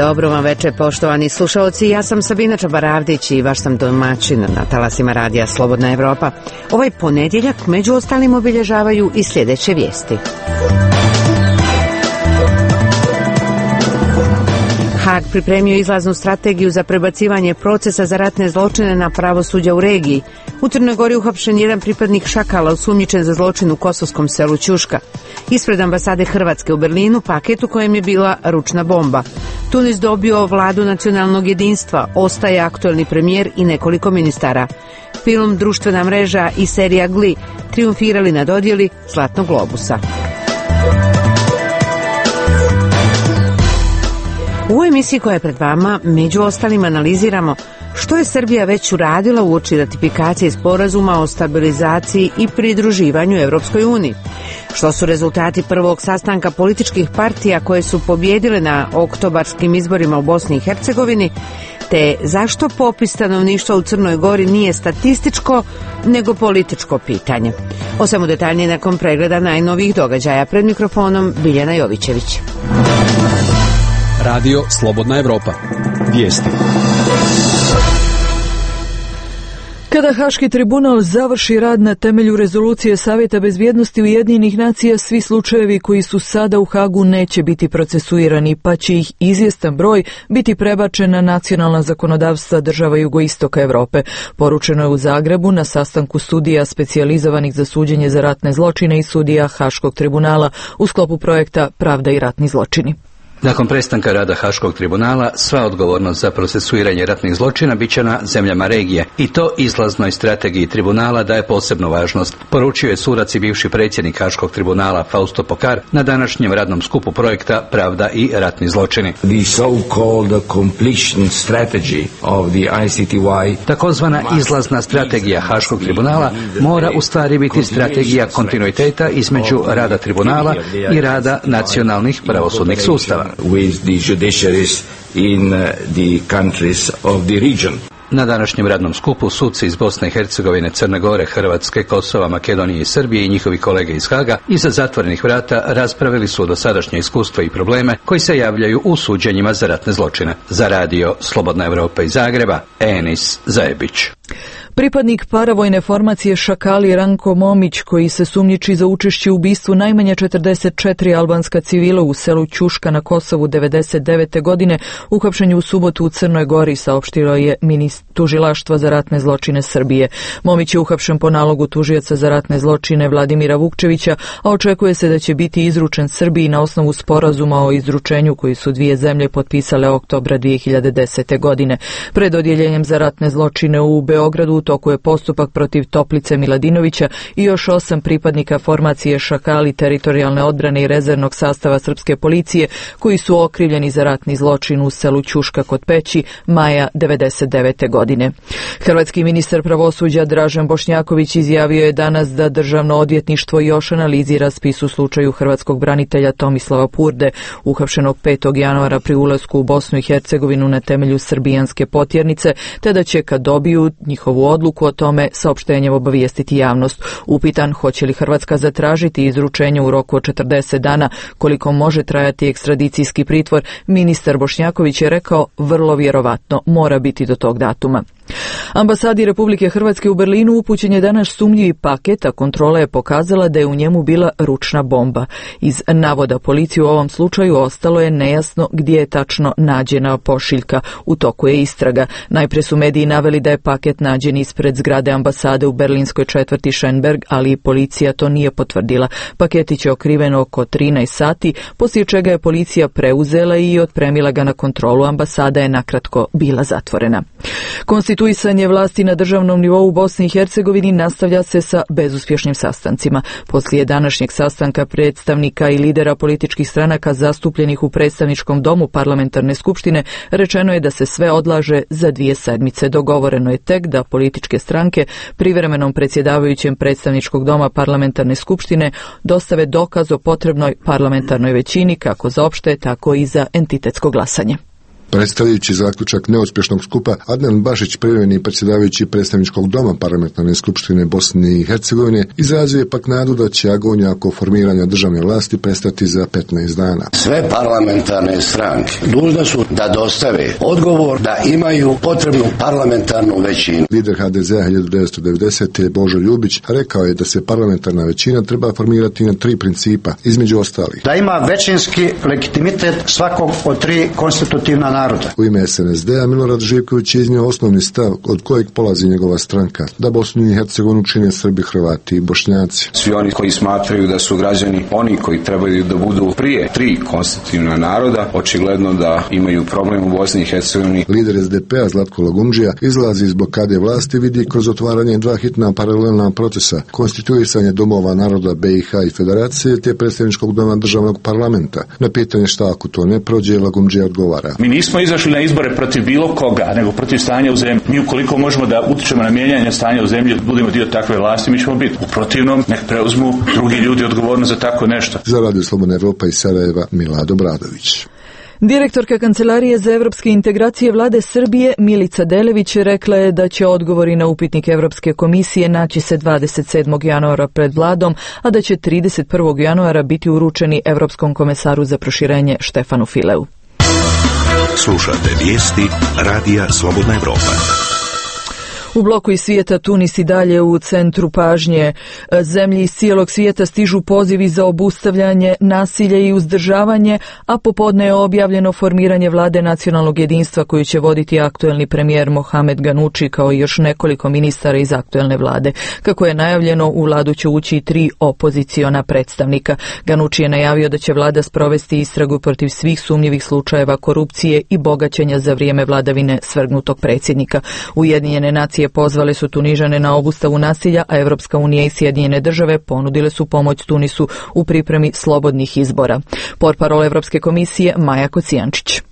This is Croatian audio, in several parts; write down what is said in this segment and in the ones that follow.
Dobro vam večer, poštovani slušalci. Ja sam Sabina Čabaravdić i vaš sam domaćin na talasima radija Slobodna Evropa. Ovaj ponedjeljak među ostalim obilježavaju i sljedeće vijesti. Haag pripremio izlaznu strategiju za prebacivanje procesa za ratne zločine na pravosuđa u regiji. U Crnoj Gori uhapšen jedan pripadnik Šakala osumnjičen za zločin u kosovskom selu Ćuška. Ispred ambasade Hrvatske u Berlinu paket u kojem je bila ručna bomba. Tunis dobio vladu nacionalnog jedinstva, ostaje aktuelni premijer i nekoliko ministara. Film Društvena mreža i serija Gli triumfirali na dodjeli Zlatnog globusa. U emisiji koja je pred vama, među ostalim, analiziramo što je Srbija već uradila uoči ratifikacije sporazuma o stabilizaciji i pridruživanju Europskoj uniji. Što su rezultati prvog sastanka političkih partija koje su pobjedile na oktobarskim izborima u Bosni i Hercegovini, te zašto popis stanovništva u Crnoj Gori nije statističko, nego političko pitanje. O svemu detaljnije nakon pregleda najnovijih događaja. Pred mikrofonom Biljana Jovićević. Radio Slobodna Evropa. Vijesti. Kada Haški tribunal završi rad na temelju rezolucije Savjeta bezbjednosti Ujedinjenih nacija, svi slučajevi koji su sada u Hagu neće biti procesuirani, pa će ih izvjestan broj biti prebačen na nacionalna zakonodavstva država jugoistoka Europe. Poručeno je u Zagrebu na sastanku sudija specijalizovanih za suđenje za ratne zločine i sudija Haškog tribunala u sklopu projekta Pravda i ratni zločini. Nakon prestanka rada Haškog tribunala, sva odgovornost za procesuiranje ratnih zločina bit će na zemljama regije i to izlaznoj strategiji tribunala daje posebnu važnost, poručio je sudac i bivši predsjednik Haškog tribunala Fausto Pokar na današnjem radnom skupu projekta Pravda i ratni zločini. Takozvana izlazna strategija Haškog tribunala mora u stvari biti strategija kontinuiteta između rada tribunala i rada nacionalnih pravosudnih sustava. With the judiciaries in the countries of the region. Na današnjem radnom skupu suci iz Bosne i Hercegovine, Crne Gore, Hrvatske, Kosova, Makedonije i Srbije i njihovi kolege iz Haga iza zatvorenih vrata raspravili su dosadašnje iskustva i probleme koji se javljaju u suđenjima za ratne zločine. Za radio Slobodna Evropa iz Zagreba, Enis Zajebić. Pripadnik paravojne formacije Šakali Ranko Momić, koji se sumnjiči za učešće u ubistvu najmanje 44 albanska civila u selu Ćuška na Kosovu 1999. godine, uhapšen je u subotu u Crnoj Gori, saopštilo je tužilaštvo za ratne zločine Srbije. Momić je uhapšen po nalogu tužioca za ratne zločine Vladimira Vukčevića, a očekuje se da će biti izručen Srbiji na osnovu sporazuma o izručenju koji su dvije zemlje potpisale oktobra 2010. godine. Pred odjeljenjem za ratne zločine u Beogradu u toku je postupak protiv Toplice Miladinovića i još 8 pripadnika formacije Šakali teritorijalne odbrane i rezervnog sastava srpske policije koji su okrivljeni za ratni zločin u selu Ćuška kod Peći maja 1999. godine. Hrvatski ministar pravosuđa Dražen Bošnjaković izjavio je danas da Državno odvjetništvo još analizira spis u slučaju hrvatskog branitelja Tomislava Purde, uhapšenog 5. januara pri ulasku u Bosnu i Hercegovinu na temelju srbijanske potjernice, te da će kad dobiju njihovu odluku o tome saopštenjem obavijestiti javnost. Upitan hoće li Hrvatska zatražiti izručenje u roku od 40 dana, koliko može trajati ekstradicijski pritvor, ministar Bošnjaković je rekao vrlo vjerovatno mora biti do tog datuma. Ambasadi Republike Hrvatske u Berlinu upućen je danas sumnjivi paket, a kontrola je pokazala da je u njemu bila ručna bomba. Iz navoda policije u ovom slučaju ostalo je nejasno gdje je tačno nađena pošiljka. U toku je istraga. Najprije su mediji naveli da je paket nađen ispred zgrade ambasade u berlinskoj četvrti Schönberg, ali policija to nije potvrdila. Paketić je otkriven oko 13 sati, poslije čega je policija preuzela i otpremila ga na kontrolu. Ambasada je nakratko bila zatvorena. Konstituisanje vlasti na državnom nivou u Bosni i Hercegovini nastavlja se sa bezuspješnim sastancima. Poslije današnjeg sastanka predstavnika i lidera političkih stranaka zastupljenih u predstavničkom domu parlamentarne skupštine rečeno je da se sve odlaže za 2 sedmice. Dogovoreno je tek da političke stranke privremenom predsjedavajućem predstavničkog doma parlamentarne skupštine dostave dokaz o potrebnoj parlamentarnoj većini kako za opšte, tako i za entitetsko glasanje. Predstavljajući zaključak neuspješnog skupa, Adnan Bašić, privremeni predsjedavajući predstavničkog doma Parlamentarne skupštine Bosne i Hercegovine, izrazio je pak nadu da će agonija oko formiranja državne vlasti prestati za 15 dana. Sve parlamentarne stranke dužne su da dostave odgovor da imaju potrebnu parlamentarnu većinu. Lider HDZ-a 1990. Božo Ljubić rekao je da se parlamentarna većina treba formirati na 3 principa, između ostalih. Da ima većinski legitimitet svakog od 3 konstitutivna naroda. U ime SNSD-a Milorad Živković je iznio osnovni stav od kojeg polazi njegova stranka, da Bosnu i Hercegovinu čine Srbi, Hrvati i Bošnjaci. Svi oni koji smatraju da su građani oni koji trebaju da budu prije 3 konstitutivna naroda, očigledno da imaju problem u Bosni i Hercegovini. Lider SDP-a Zlatko Lagumdžija izlazi iz blokade vlasti vidi kroz otvaranje 2 hitna paralelna procesa, konstituisanje domova naroda BiH i Federacije te predstavničkog doma državnog parlamenta. Na pitanje šta ako to ne prođe, Lagumdžija odgovara. Mi nismo izašli na izbore protiv bilo koga, nego protiv stanja u zemlji. Mi ukoliko možemo da utičemo na mijenjanje stanja u zemlji, budemo dio takve vlasti, mi ćemo biti. U protivnom, nek preuzmu drugi ljudi odgovornost za tako nešto. Za Radio Slobodna Evropa iz Sarajeva, Milado Bradović. Direktorka Kancelarije za evropske integracije vlade Srbije Milica Delević rekla je da će odgovori na upitnik Evropske komisije naći se 27. januara pred vladom, a da će 31. januara biti uručeni Evropskom komesaru za proširenje Štefanu Fileu. Slušate vijesti Radija Slobodna Evropa. U bloku iz svijeta Tunis i dalje u centru pažnje. Zemlji iz cijelog svijeta stižu pozivi za obustavljanje nasilja i uzdržavanje, a popodne je objavljeno formiranje vlade nacionalnog jedinstva koju će voditi aktuelni premijer Mohamed Ganuči kao i još nekoliko ministara iz aktuelne vlade. Kako je najavljeno, u vladu će ući i 3 opoziciona predstavnika. Ganuči je najavio da će vlada sprovesti istragu protiv svih sumnjivih slučajeva korupcije i bogaćenja za vrijeme vladavine svrgnutog predsjednika. Ujedinjene nacije pozvale su Tunižane na obustavu nasilja, a Evropska unija i Sjedinjene države ponudile su pomoć Tunisu u pripremi slobodnih izbora. Portparol Evropske komisije Maja Kocijančić.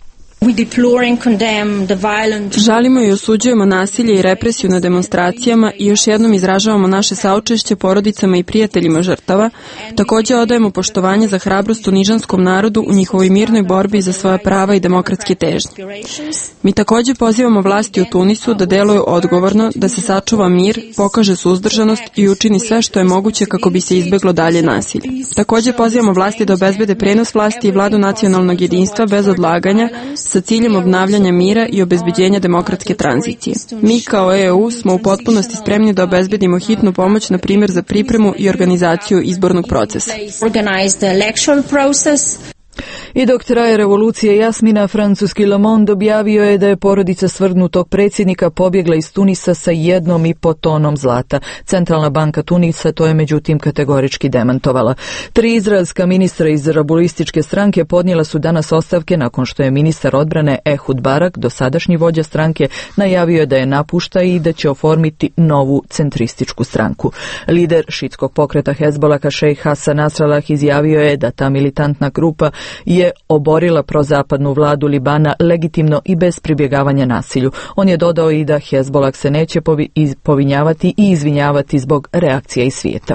Žalimo i osuđujemo nasilje i represiju na demonstracijama i još jednom izražavamo naše saučešće porodicama i prijateljima žrtava. Također odajemo poštovanje za hrabrost tunižanskom narodu u njihovoj mirnoj borbi za svoja prava i demokratske težnje. Mi također pozivamo vlasti u Tunisu da deluju odgovorno, da se sačuva mir, pokaže suzdržanost i učini sve što je moguće kako bi se izbjeglo dalje nasilje. Također pozivamo vlasti da obezbede prenos vlasti i vladu nacionalnog jedinstva bez odlaganja, sa ciljem obnavljanja mira i obezbeđenja demokratske tranzicije. Mi kao EU smo u potpunosti spremni da obezbedimo hitnu pomoć, na primjer za pripremu i organizaciju izbornog procesa. I dok traje revolucija Jasmina, francuski Le Monde objavio je da je porodica svrgnutog predsjednika pobjegla iz Tunisa sa 1,5 tonom zlata. Centralna banka Tunisa to je međutim kategorički demantovala. 3 izraelska ministra iz rabulističke stranke podnijela su danas ostavke nakon što je ministar odbrane Ehud Barak, dosadašnji vođa stranke, najavio da je napušta i da će oformiti novu centrističku stranku. Lider šitskog pokreta Hezbolaka šejh Hasan Nasrallah izjavio je da ta militantna grupa je oborila prozapadnu vladu Libana legitimno i bez pribjegavanja nasilju. On je dodao i da Hezbollah se neće povinjavati i izvinjavati zbog reakcija iz svijeta.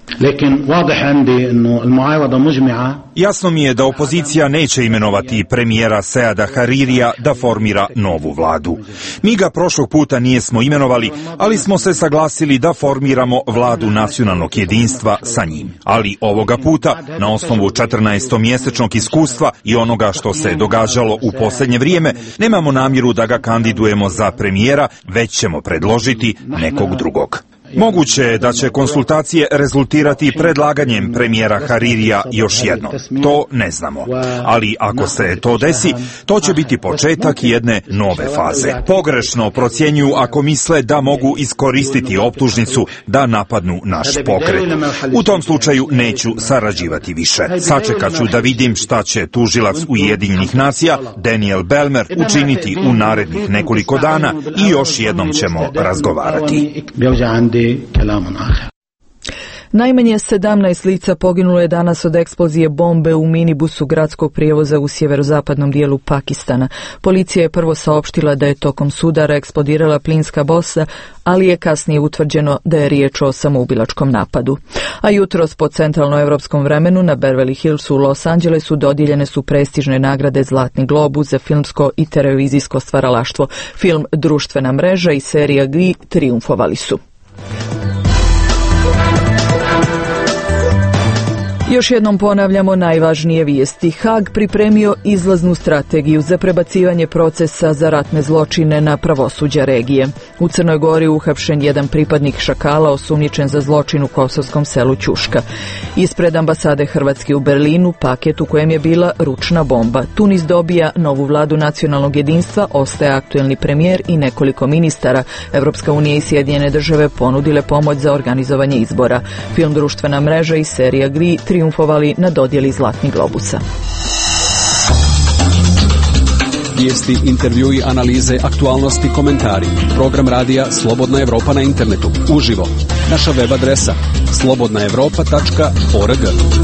Jasno mi je da opozicija neće imenovati premijera Seada Haririja da formira novu vladu. Mi ga prošlog puta nijesmo imenovali, ali smo se saglasili da formiramo vladu nacionalnog jedinstva sa njim. Ali ovoga puta, na osnovu 14-mjesečnog iskustva i onoga što se događalo u posljednje vrijeme, nemamo namjeru da ga kandidujemo za premijera, već ćemo predložiti nekog drugog. Moguće je da će konsultacije rezultirati predlaganjem premijera Haririja još jednom. To ne znamo. Ali ako se to desi, to će biti početak jedne nove faze. Pogrešno procjenjuju ako misle da mogu iskoristiti optužnicu da napadnu naš pokret. U tom slučaju neću sarađivati više. Sačekat ću da vidim šta će tužilac Ujedinjenih nacija Daniel Belmer učiniti u narednih nekoliko dana i još jednom ćemo razgovarati. Najmanje 17 lica poginulo je danas od eksplozije bombe u minibusu gradskog prijevoza u sjeverozapadnom dijelu Pakistana. Policija je prvo saopštila da je tokom sudara eksplodirala plinska boca, ali je kasnije utvrđeno da je riječ o samoubilačkom napadu. A jutros po centralnoevropskom vremenu na Beverly Hillsu u Los Angelesu dodijeljene su prestižne nagrade Zlatni globus za filmsko i televizijsko stvaralaštvo. Film Društvena mreža i serija Glee trijumfovali su. Još jednom ponavljamo najvažnije vijesti. Haag pripremio izlaznu strategiju za prebacivanje procesa za ratne zločine na pravosuđa regije. U Crnoj Gori uhapšen jedan pripadnik šakala osumnjičen za zločin u kosovskom selu Ćuška. Ispred ambasade Hrvatske u Berlinu paket u kojem je bila ručna bomba. Tunis dobija novu vladu nacionalnog jedinstva, ostaje aktuelni premijer i nekoliko ministara. Evropska unija i Sjedinjene države ponudile pomoć za organizovanje izbora. Film Društvena mreža i serija Glee trijumfovali na dodjeli Zlatnih globusa. Vijesti, intervjui, analize, aktualnosti, komentari. Program radija Slobodna Evropa na internetu. Uživo. Naša web adresa slobodnaevropa.org.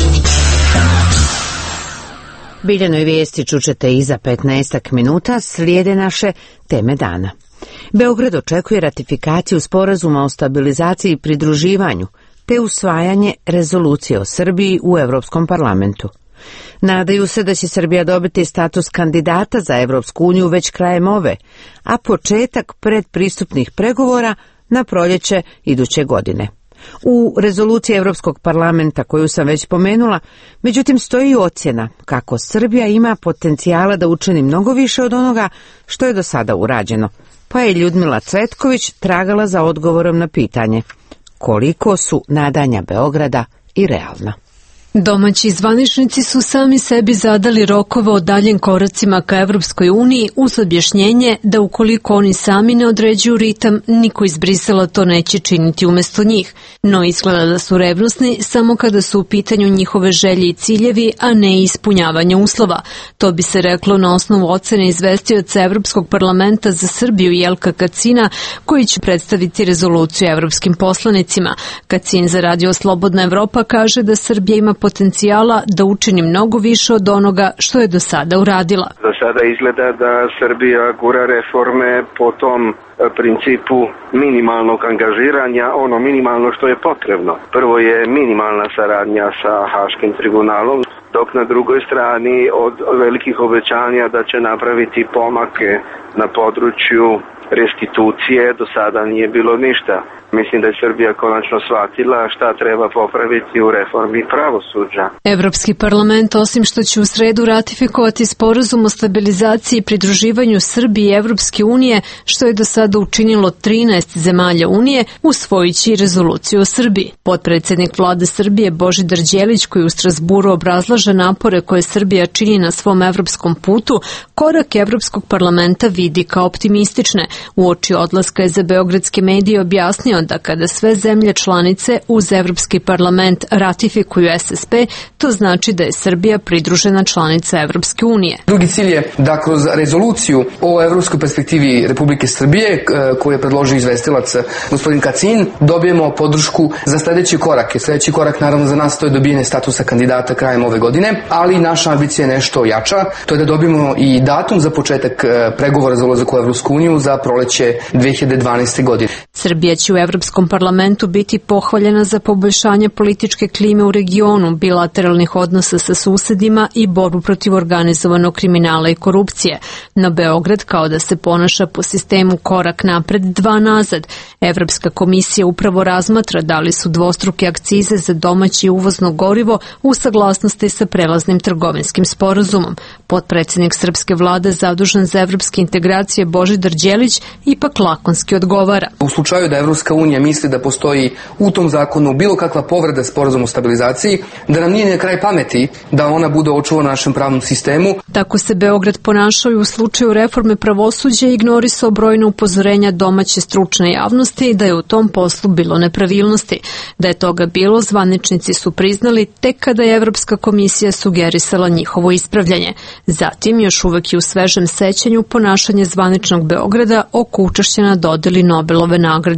Biljano i vijesti čućete i za 15 minuta, slijede naše teme dana. Beograd očekuje ratifikaciju sporazuma o stabilizaciji i pridruživanju, te usvajanje rezolucije o Srbiji u Europskom parlamentu. Nadaju se da će Srbija dobiti status kandidata za Europsku uniju već krajem ove, a početak predpristupnih pregovora na proljeće iduće godine. U rezoluciji Europskog parlamenta koju sam već pomenula, međutim stoji ocjena kako Srbija ima potencijala da učini mnogo više od onoga što je do sada urađeno, pa je Ljudmila Cvetković tragala za odgovorom na pitanje koliko su nadanja Beograda i realna. Domaći zvaničnici su sami sebi zadali rokove o daljim koracima ka Evropskoj uniji uz objašnjenje da ukoliko oni sami ne određuju ritam, niko iz Brisela to neće činiti umjesto njih. No izgleda da su revnosni samo kada su u pitanju njihove želje i ciljevi, a ne ispunjavanje uslova. To bi se reklo na osnovu ocene izvestioca Evropskog parlamenta za Srbiju Jelka Kacina, koji će predstaviti rezoluciju evropskim poslanicima. Kacin za radio Slobodna Evropa kaže da Srbija ima potencijala da učini mnogo više od onoga što je do sada uradila. Do sada izgleda da Srbija gura reforme po tom principu minimalnog angažiranja, ono minimalno što je potrebno. Prvo je minimalna saradnja sa Haškim tribunalom, dok na drugoj strani od velikih obećanja da će napraviti pomake na području restitucije do sada nije bilo ništa. Mislim da je Srbija konačno shvatila šta treba popraviti u reformi pravosuđa. Evropski parlament, osim što će u sredu ratifikovati sporazum o stabilizaciji i pridruživanju Srbije i Evropske unije, što je do sada učinilo 13 zemalja Unije, usvojit će i rezoluciju o Srbiji. Potpredsjednik vlade Srbije Božidar Đelić, koji u Strasburu obrazlaže napore koje Srbija čini na svom evropskom putu, korak Evropskog parlamenta vidi kao optimistične. Uoči odlaska je za beogradske medije objasnio da kada sve zemlje članice uz Evropski parlament ratifikuju SSP, to znači da je Srbija pridružena članica Evropske unije. Drugi cilj je da kroz rezoluciju o evropskoj perspektivi Republike Srbije, koju je predložio izvestilac gospodin Kacin, dobijemo podršku za sljedeći korak. Sljedeći korak naravno za nas to je dobijanje statusa kandidata krajem ove godine, ali naša ambicija je nešto jača, to je da dobijemo i datum za početak pregovora za ulazak u Evropsku uniju za proleće 2012. godine. Srbija će u Evropskom parlamentu biti pohvaljena za poboljšanje političke klime u regionu, bilateralnih odnosa sa susedima i borbu protiv organizovanog kriminala i korupcije. No Beograd kao da se ponaša po sistemu korak napred, dva nazad. Evropska komisija upravo razmatra da li su dvostruke akcize za domaće i uvozno gorivo u saglasnosti sa prelaznim trgovinskim sporazumom. Potpredsjednik srpske vlade zadužen za evropske integracije Božidar Đelić ipak lakonski odgovara. U slučaju da Evropska unija misli da postoji u tom zakonu bilo kakva povreda sporazuma o stabilizaciji, da nam nije na kraj pameti da ona bude očuvana našem pravnom sistemu. Tako se Beograd ponašao i u slučaju reforme pravosuđa i ignorisao brojne upozorenja domaće stručne javnosti da je u tom poslu bilo nepravilnosti. Da je toga bilo, zvaničnici su priznali tek kada je Evropska komisija sugerisala njihovo ispravljanje. Zatim, još uvek je u svežem sećanju ponašanje zvaničnog Beograda oko učešća na dodeli Nobelove nagrade za mir.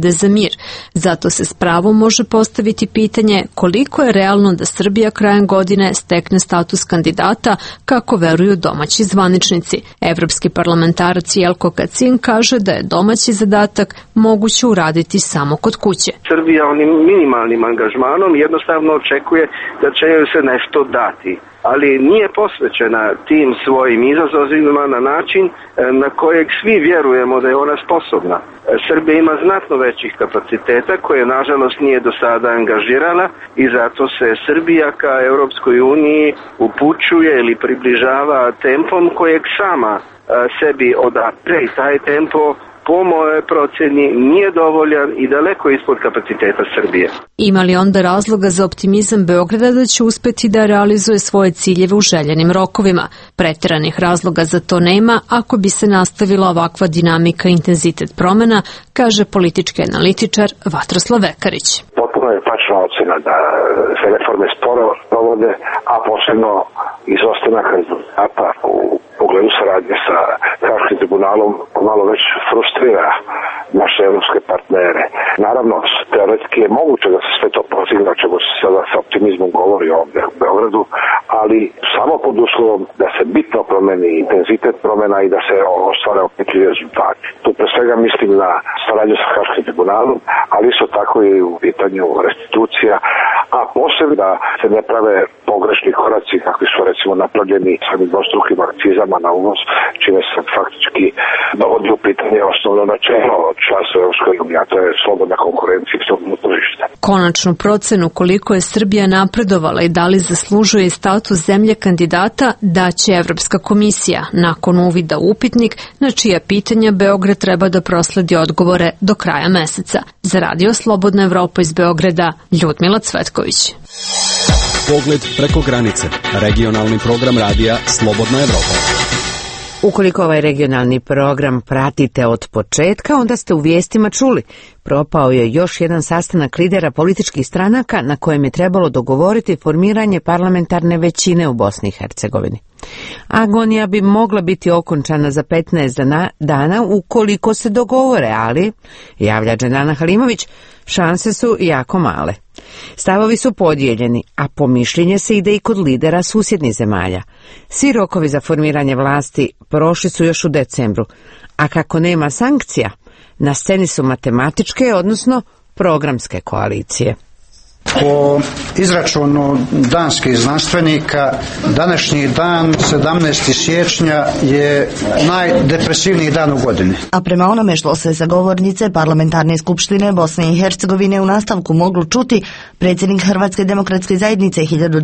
mir. Zato se s pravom može postaviti pitanje koliko je realno da Srbija krajem godine stekne status kandidata, kako veruju domaći zvaničnici. Evropski parlamentarac Jelko Kacin kaže da je domaći zadatak moguće uraditi samo kod kuće. Srbija onim minimalnim angažmanom jednostavno očekuje da će joj se nešto dati, ali nije posvećena tim svojim izazovima na način na kojeg svi vjerujemo da je ona sposobna. Srbija ima znatno većih kapaciteta koje nažalost nije do sada angažirala i zato se Srbija ka Europskoj uniji upućuje ili približava tempom kojeg sama sebi odapre i taj tempo po mojoj procjeni nije dovoljan i daleko ispod kapaciteta Srbije. Ima li onda razloga za optimizam Beograda da će uspeti da realizuje svoje ciljeve u željenim rokovima? Preteranih razloga za to nema ako bi se nastavila ovakva dinamika i intenzitet promena, kaže politički analitičar Vatroslav Vekarić. Potpuno je tačna ocena da se reforme sporo provode, a posebno izostanak rezultata u pogledu saradnje sa Haškim tribunalom malo već frustrira naše evropske partnere. Naravno, teoretski je moguće da se sve to postigne, o čemu se sada sa optimizmom govori ovdje u Beogradu, ali samo pod uslovom da se bitno promeni intenzitet promena i da se ostvare opitljivi rezultati. Tu pre svega mislim na saradnju sa Haškim tribunalom, ali isto tako i u pitanju restitucija, a posebno da se ne prave pogrešni koraci kakvi su recimo napravljeni samim dvostrukim akcizama na uvoz, čime se faktički dovodi u pitanje osnovno načelo članstva Europskoj uniji, a to je slobodna konkurencija i slobodno tržište. Konačnu procenu koliko je Srbija napredovala i da li zaslužuje status zemlje kandidata daće Evropska komisija nakon uvida u upitnik, na čija pitanja Beograd treba da prosledi odgovore do kraja meseca. Za Radio Slobodna Evropa iz Beograda, Ljudmila Cvetković. Pogled preko granice. Regionalni program radija Slobodna Evropa. Ukoliko ovaj regionalni program pratite od početka, onda ste u vijestima čuli. Propao je još jedan sastanak lidera političkih stranaka na kojem je trebalo dogovoriti formiranje parlamentarne većine u Bosni i Hercegovini. Agonija bi mogla biti okončana za 15 dana ukoliko se dogovore, ali, javlja Dženana Halimović, šanse su jako male. Stavovi su podijeljeni, a po mišljenje se ide i kod lidera susjednih zemalja. Svi rokovi za formiranje vlasti prošli su još u decembru, a kako nema sankcija, na sceni su matematičke, odnosno programske koalicije. Po izračunu danskih znanstvenika, današnji dan, 17. siječnja, je najdepresivniji dan u godini. A prema onome što se sa govornice Parlamentarne skupštine Bosne i Hercegovine u nastavku moglo čuti, predsjednik Hrvatske demokratske zajednice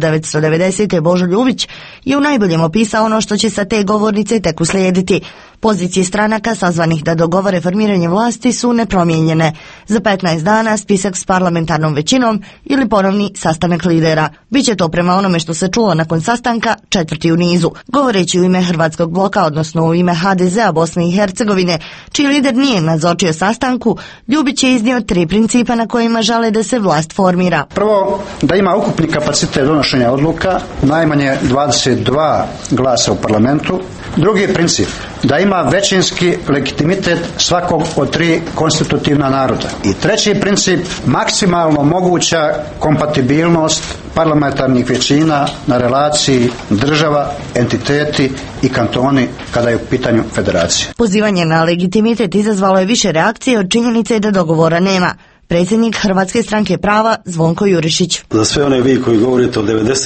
1990. Božo Ljubić je u najboljem opisao ono što će sa te govornice tek uslijediti. Pozicije stranaka sazvanih da dogovore formiranje vlasti su nepromijenjene. Za 15 dana spisak s parlamentarnom većinom ili ponovni sastanak lidera. Biće to prema onome što se čulo nakon sastanka 4. u nizu. Govoreći u ime Hrvatskog bloka, odnosno u ime HDZ-a Bosne i Hercegovine, čiji lider nije nazočio sastanku, Ljubić je iznio 3 principa na kojima žele da se vlast formira. Prvo, da ima ukupni kapacitet donošenja odluka, najmanje 22 glasa u parlamentu. Drugi princip, da ima većinski legitimitet svakog od 3 konstitutivna naroda. I treći princip, maksimalno moguća kompatibilnost parlamentarnih većina na relaciji država, entiteti i kantoni kada je u pitanju federacija. Pozivanje na legitimitet izazvalo je više reakcije od činjenice da dogovora nema. Predsjednik Hrvatske stranke prava Zvonko Jurišić. Za sve one vi koji govorite o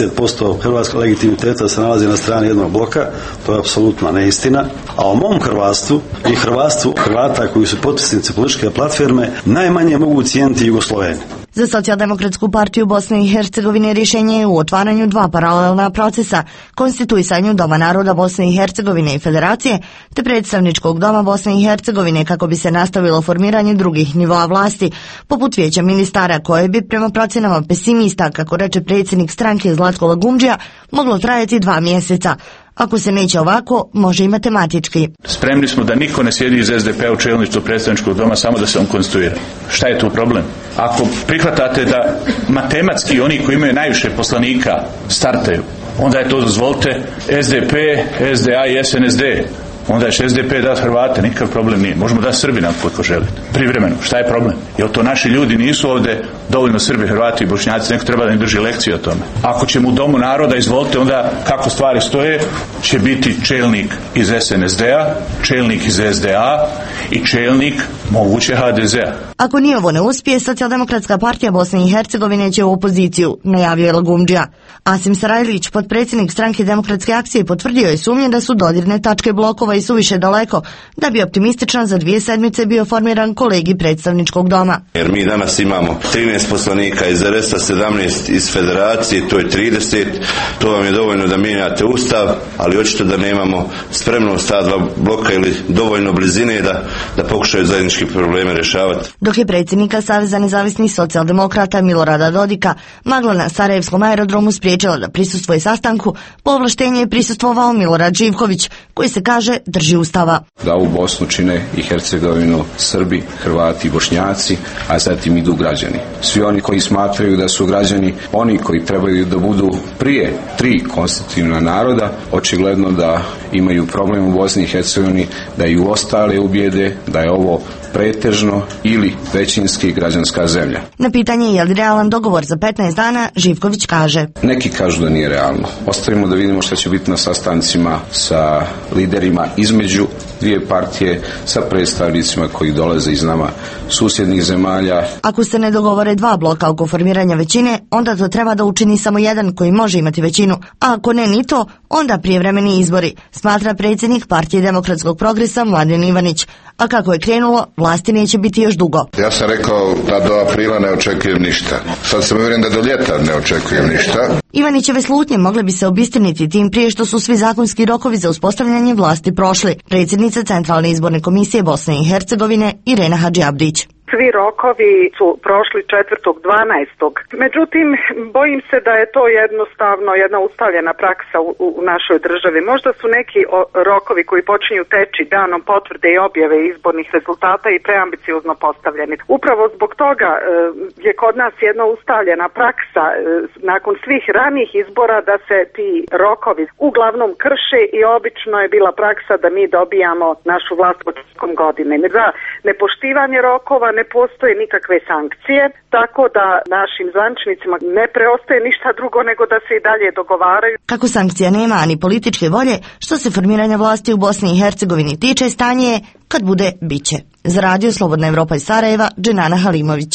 90% hrvatskog legitimiteta se nalazi na strani jednog bloka, to je apsolutna neistina. A o mom hrvatstvu i hrvatstvu Hrvata koji su potpisnici političke platforme najmanje mogu cijeniti Jugosloveni. Za Socijaldemokratsku partiju Bosne i Hercegovine rješenje je u otvaranju 2 paralelna procesa, konstituisanju Doma naroda Bosne i Hercegovine i Federacije, te predstavničkog Doma Bosne i Hercegovine kako bi se nastavilo formiranje drugih nivoa vlasti, poput vijeća ministara koje bi prema procjenama pesimista, kako reče predsjednik stranke Zlatko Lagumdžija, moglo trajati 2 mjeseca. Ako se neće ovako, može i matematički. Spremni smo da niko ne sjedi iz SDP-a u čelništvu predstavničkog doma, samo da se on konstituira. Šta je tu problem? Ako prihvatate da matematski oni koji imaju najviše poslanika startaju, onda je to, dozvolite, SDP, SDA i SNSD. onda će SDP dati Hrvate, nikakav problem nije. Možemo dati Srbina koliko želite. Privremeno, šta je problem? Jer to naši ljudi nisu ovde dovoljno Srbi, Hrvati i Bošnjaci, neko treba da im drži lekciju o tome. Ako ćemo u Domu naroda, izvolite, onda kako stvari stoje, će biti čelnik iz SNSD-a, čelnik iz SDA i čelnik moguće HDZ-a. Ako ni ovo ne uspije, Socijaldemokratska partija Bosne i Hercegovine će u opoziciju, najavio je Lagumdžija. Asim Sarajlić, potpredsjednik Stranke demokratske akcije, potvrdio je sumnje da su dodirne tačke blokova i suviše daleko, da bi optimističan za 2 sedmice bio formiran kolegij predstavničkog doma. Jer mi danas imamo 13 poslanika iz RS-a, 17 iz Federacije, to je 30, to vam je dovoljno da mijenjate Ustav, ali očito da nemamo spremnost ta dva bloka ili dovoljno blizine da pokušaju zajednički probleme rješavati. Dok je predsjednika Saveza nezavisnih socijaldemokrata Milorada Dodika magla na Sarajevskom aerodromu spriječila da prisustvuje sastanku, po ovlaštenju je prisustvovao Milorad Živković, koji se kaže drži Ustava. Da ovu Bosnu čine i Hercegovinu Srbi, Hrvati i Bošnjaci, a zatim idu građani. Svi oni koji smatraju da su građani oni koji trebaju da budu prije 3 konstitutivna naroda, očigledno da imaju problem u Bosni i Hercegovini, da i u ostale ubijede da je ovo pretežno ili većinski građanska zemlja. Na pitanje je li realan dogovor za 15 dana, Živković kaže: neki kažu da nije realno. Ostavimo da vidimo šta će biti na sastancima sa liderima između 2 partije, sa predstavnicima koji dolaze iz nama susjednih zemalja. Ako se ne dogovore 2 bloka oko formiranja većine, onda to treba da učini samo jedan koji može imati većinu, a ako ne ni to, onda prijevremeni izbori, smatra predsjednik Partije demokratskog progresa Mladen Ivanić. A kako je krenulo, vlasti neće biti još dugo. Ja sam rekao da do aprila ne očekujem ništa. Sad sam uvjeren da do ljeta ne očekujem ništa. Ivanićeve slutnje mogle bi se obistiniti tim prije što su svi zakonski rokovi za uspostavljanje vlasti prošli. Predsjednica Centralne izborne komisije Bosne i Hercegovine Irena Hadžiabdić. Svi rokovi su prošli 4.12. Međutim, bojim se da je to jednostavno jedna ustaljena praksa u našoj državi. Možda su neki rokovi koji počinju teći danom potvrde i objave izbornih rezultata i preambiciozno postavljeni. Upravo zbog toga je kod nas jedna ustaljena praksa nakon svih ranih izbora da se ti rokovi uglavnom krše i obično je bila praksa da mi dobijamo našu vlast početkom godine. Za nepoštivanje rokova ne postoje nikakve sankcije, tako da našim zvaničnicima ne preostaje ništa drugo nego da se i dalje dogovaraju. Kako sankcija nema ani političke volje, što se formiranja vlasti u Bosni i Hercegovini tiče, stanje je kad bude biće. Za Radio Slobodna Evropa iz Sarajeva, Dženana Halimović.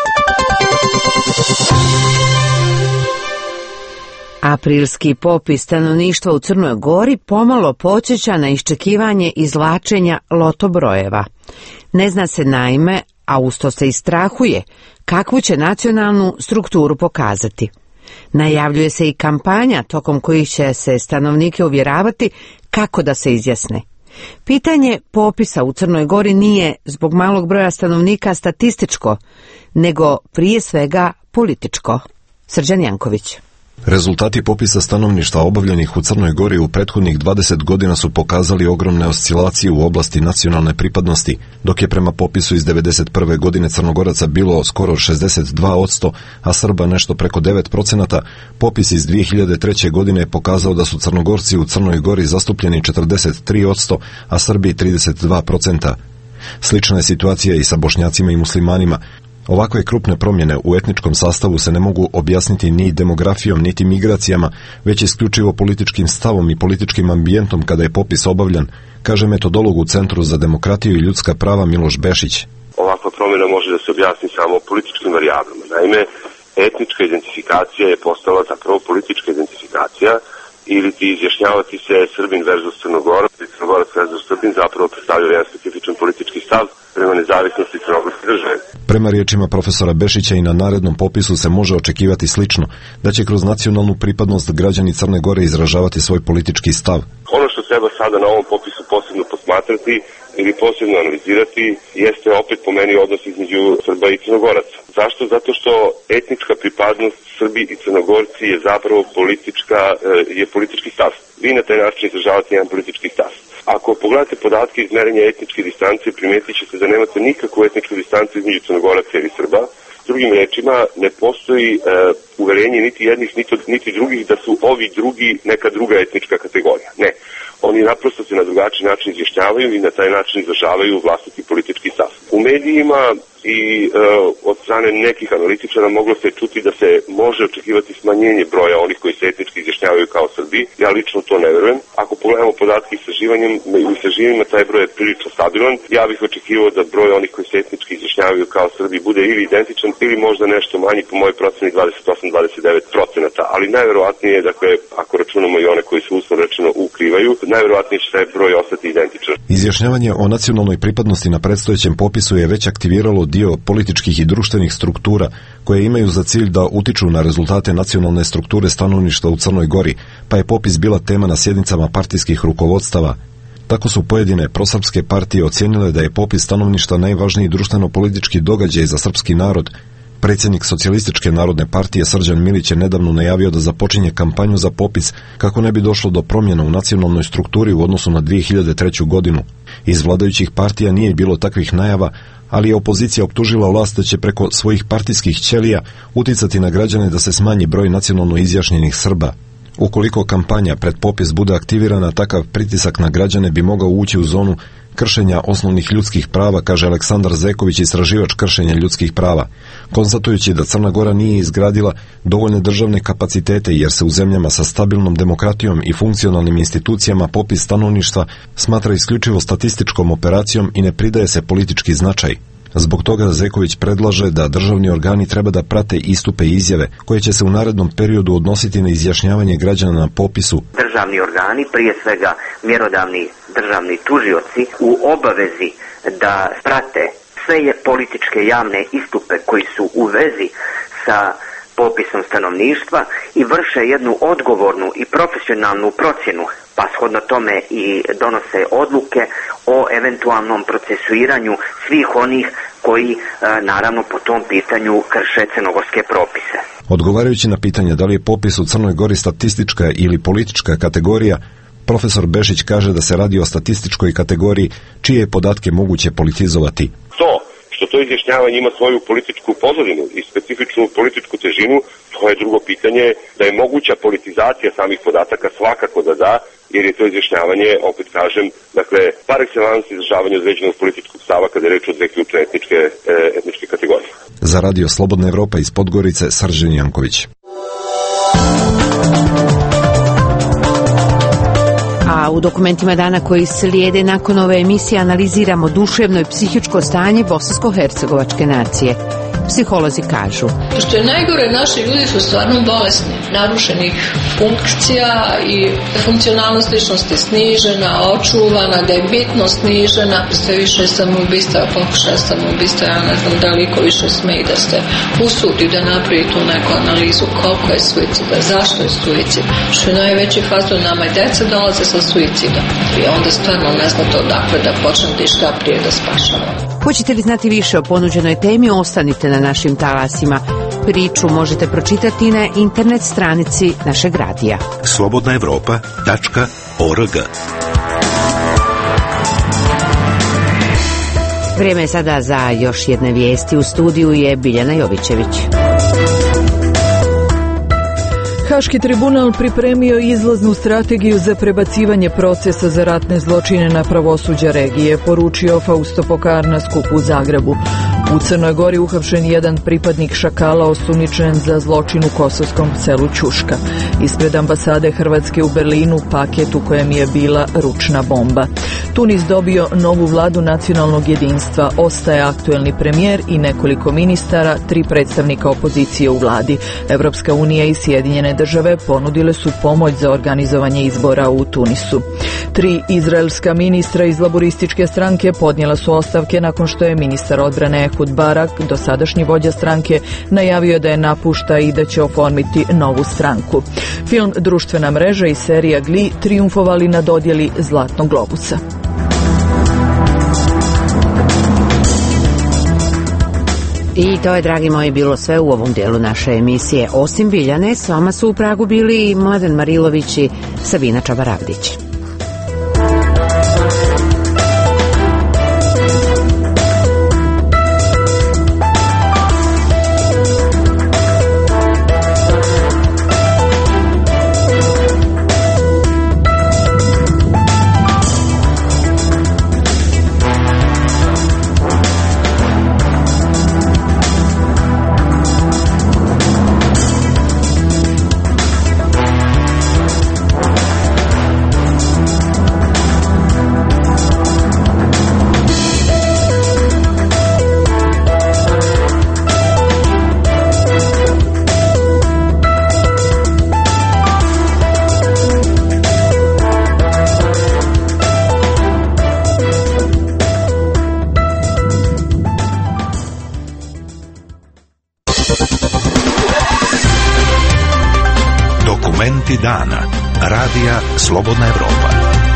Aprilski popis stanovništva u Crnoj Gori pomalo podsjeća na iščekivanje izvlačenja loto brojeva. Ne zna se naime, a usto se i strahuje, kakvu će nacionalnu strukturu pokazati. Najavljuje se i kampanja tokom kojih će se stanovnike uvjeravati kako da se izjasne. Pitanje popisa u Crnoj Gori nije zbog malog broja stanovnika statističko, nego prije svega političko. Srđan Janković. Rezultati popisa stanovništva obavljenih u Crnoj Gori u prethodnih 20 godina su pokazali ogromne oscilacije u oblasti nacionalne pripadnosti, dok je prema popisu iz 1991. godine Crnogoraca bilo skoro 62%, a Srba nešto preko 9%, popis iz 2003. godine je pokazao da su Crnogorci u Crnoj Gori zastupljeni 43%, a Srbi 32%. Slična je situacija i sa Bošnjacima i muslimanima. Ovakve krupne promjene u etničkom sastavu se ne mogu objasniti ni demografijom, niti migracijama, već isključivo političkim stavom i političkim ambijentom kada je popis obavljan, kaže metodolog u Centru za demokratiju i ljudska prava Miloš Bešić. Ovakva promjena može da se objasni samo političkim varijablama. Naime, etnička identifikacija je postala zapravo politička identifikacija, ili ti izjašnjavati se Srbin versus Crnogorac ili Crnogorac versus Srbin zapravo predstavljaju jedan specifičan politički stav prema nezavisnosti crnogorske države. Prema riječima profesora Bešića i na narednom popisu se može očekivati slično, da će kroz nacionalnu pripadnost građani Crne Gore izražavati svoj politički stav. Ono što treba sada na ovom popisu posebno posmatrati ili posebno analizirati jeste opet po meni odnos između Srba i Crnogoraca. Zašto? Zato što etnička pripadnost Srbi i Crnogorci je zapravo politički stav. Vi na taj način izražavate jedan politički stav. Ako pogledate podatke iz merenja etničke distance, primetit ćete da nemate nikakvu etničku distancu između Crnogoraca ili Srba. Drugim rečima, ne postoji uverenje niti jednih niti drugih da su ovi drugi neka druga etnička kategorija. Ne. oni naprosto se na drugačiji način izjašnjavaju i na taj način izražavaju vlastiti politički stav. U medijima i od strane nekih analitičara moglo se čuti da se može očekivati smanjenje broja onih koji se etnički izjašnjavaju kao Srbi. Ja lično to ne verujem. Ako pogledamo podatke istraživanjima, taj broj je prilično stabilan. Ja bih očekivao da broj onih koji se etnički izjašnjavaju kao Srbi bude ili identičan ili možda nešto manji, po mojoj proceni 28-29%, ali najverovatnije, dakle, ako računamo i one koji se uslovno rečeno ukrivaju, najverovatnije će taj broj ostati identičan. Izjašnjavanje o nacionalnoj pripadnosti na predstojećem popisu je već aktiviralo dio političkih i društvenih struktura koje imaju za cilj da utiču na rezultate nacionalne strukture stanovništva u Crnoj Gori, pa je popis bila tema na sjednicama partijskih rukovodstava. Tako su pojedine prosrpske partije ocijenile da je popis stanovništva najvažniji društveno-politički događaj za srpski narod. Predsjednik Socijalističke narodne partije Srđan Milić je nedavno najavio da započinje kampanju za popis kako ne bi došlo do promjena u nacionalnoj strukturi u odnosu na 2003. godinu. Iz vladajućih partija nije bilo takvih najava, ali je opozicija optužila vlast da će preko svojih partijskih ćelija uticati na građane da se smanji broj nacionalno izjašnjenih Srba. Ukoliko kampanja pred popis bude aktivirana, takav pritisak na građane bi mogao ući u zonu kršenja osnovnih ljudskih prava, kaže Aleksandar Zeković, istraživač kršenja ljudskih prava, konstatujući da Crna Gora nije izgradila dovoljne državne kapacitete jer se u zemljama sa stabilnom demokratijom i funkcionalnim institucijama popis stanovništva smatra isključivo statističkom operacijom i ne pridaje se politički značaj. Zbog toga Zeković predlaže da državni organi treba da prate istupe i izjave koje će se u narednom periodu odnositi na izjašnjavanje građana na popisu. Državni organi, prije svega mjerodavni državni tužioci, u obavezi da prate sve političke javne istupe koji su u vezi sa popisom stanovništva i vrše jednu odgovornu i profesionalnu procjenu, pa shodno tome i donose odluke o eventualnom procesuiranju svih onih koji naravno po tom pitanju krše crnogorske propise. Odgovarajući na pitanje da li je popis u Crnoj Gori statistička ili politička kategorija, profesor Bešić kaže da se radi o statističkoj kategoriji čije je podatke moguće politizovati. Što to izjašnjavanje ima svoju političku pozadinu i specifičnu političku težinu, to je drugo pitanje. Da je moguća politizacija samih podataka, svakako da, jer je to izjašnjavanje, opet kažem, dakle, par excellence izražavanje određenog političkog stava kada je reč o dve ključne etničke kategorije. Za Radio Slobodna Evropa iz Podgorice, Srđan Janković. A u dokumentima dana koji slijede nakon ove emisije analiziramo duševno i psihičko stanje bosansko-hercegovačke nacije. Psiholozi kažu: što je najgore, naši ljudi su stvarno bolesni, narušenih funkcija i funkcionalnost ličnosti snižena, očuvana, da je bitnost snižena. Sve više samoubistva, pokušaja samoubistva, ja ne znam da li ko više sme i da ste usudi da napravi tu neku analizu koliko je suicida, zašto je suicid. Što je najveći fazon, nama i deca dolaze sa suicidom i onda stvarno ne znate odakle da počnete i šta prije da spašavamo. Hoćete li znati više o ponuđenoj temi? Ostanite na našim talasima. Priču možete pročitati na internet stranici našeg radija. slobodnaevropa.org. Vrijeme je sada za još jedne vijesti. U studiju je Biljana Jovićević. Haški tribunal pripremio izlaznu strategiju za prebacivanje procesa za ratne zločine na pravosuđe regije, poručio Fausto Pokar na skupu u Zagrebu. U Crnoj Gori uhapšen jedan pripadnik Šakala osumnjičen za zločin u kosovskom selu Ćuška. Ispred ambasade Hrvatske u Berlinu paket u kojem je bila ručna bomba. Tunis dobio novu vladu nacionalnog jedinstva, ostaje aktuelni premijer i nekoliko ministara, 3 predstavnika opozicije u vladi. Evropska unija i Sjedinjene države ponudile su pomoć za organizovanje izbora u Tunisu. 3 izraelska ministra iz laborističke stranke podnijela su ostavke nakon što je ministar odbrane Ehud Barak, dosadašnji vođa stranke, najavio da je napušta i da će oformiti novu stranku. Film Društvena mreža i serija Gli trijumfovali na dodjeli Zlatnog globusa. I to je, dragi moji, bilo sve u ovom dijelu naše emisije. Osim Biljane, s vama su u Pragu bili Mladen Marilović i Sabina Čabaravdić. Momenti dana. Radija Slobodna Evropa.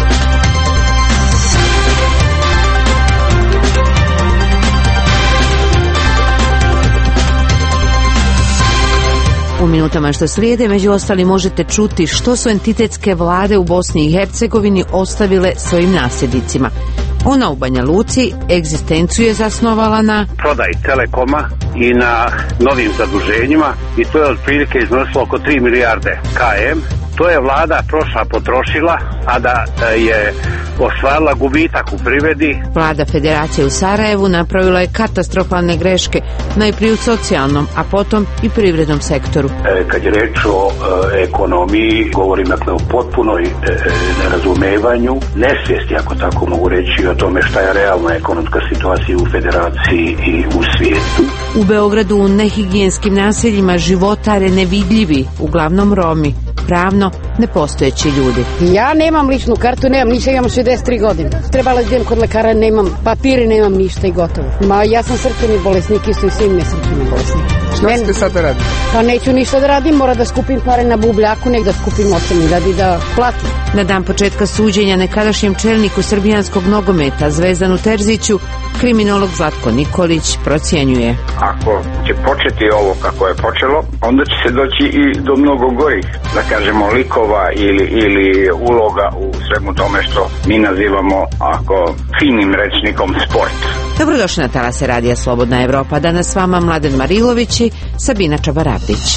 U minutama što slijede, među ostali, možete čuti što su entitetske vlade u Bosni i Hercegovini ostavile svojim nasljednicima. Ona u Banja Luci egzistenciju je zasnovala na prodaji Telekoma i na novim zaduženjima i to je otprilike iznosilo oko 3 milijarde KM. To je vlada prošla potrošila, a da je ostvarila gubitak u privredi. Vlada Federacije u Sarajevu napravila je katastrofalne greške, najprije u socijalnom, a potom i privrednom sektoru. Kad je reč o ekonomiji, govorim dakle o potpunoj nerazumevanju, nesvijesti, ako tako mogu reći, o tome šta je realna ekonomska situacija u Federaciji i u svijetu. U Beogradu u nehigijenskim naseljima životare nevidljivi, uglavnom Romi, pravno nepostojeći ljudi. Ja nemam ličnu kartu, nemam ništa, imam 63 godine. Trebala idem kod lekara, nemam papire, nemam ništa i gotovo. Ja sam srčani bolesnik i su i svim nesrčani bolesnik. Šta ćete sad da raditi? Pa neću ništa da radim, mora da skupim pare na bubljaku, nek da skupim 8.000 da platim. Na dan početka suđenja nekadašnjem čelniku srbijanskog nogometa Zvezdanu Terziću, kriminolog Zlatko Nikolić procjenjuje: ako će početi ovo kako je počelo, onda će se doći i do mnogo gorih, da kažemo, likova ili uloga u svemu tome što mi nazivamo, ako finim rečnikom, sport. Dobrodošli na talase Radija Slobodna Evropa. Danas s vama Mladen Marilović i Sabina Čabaradić.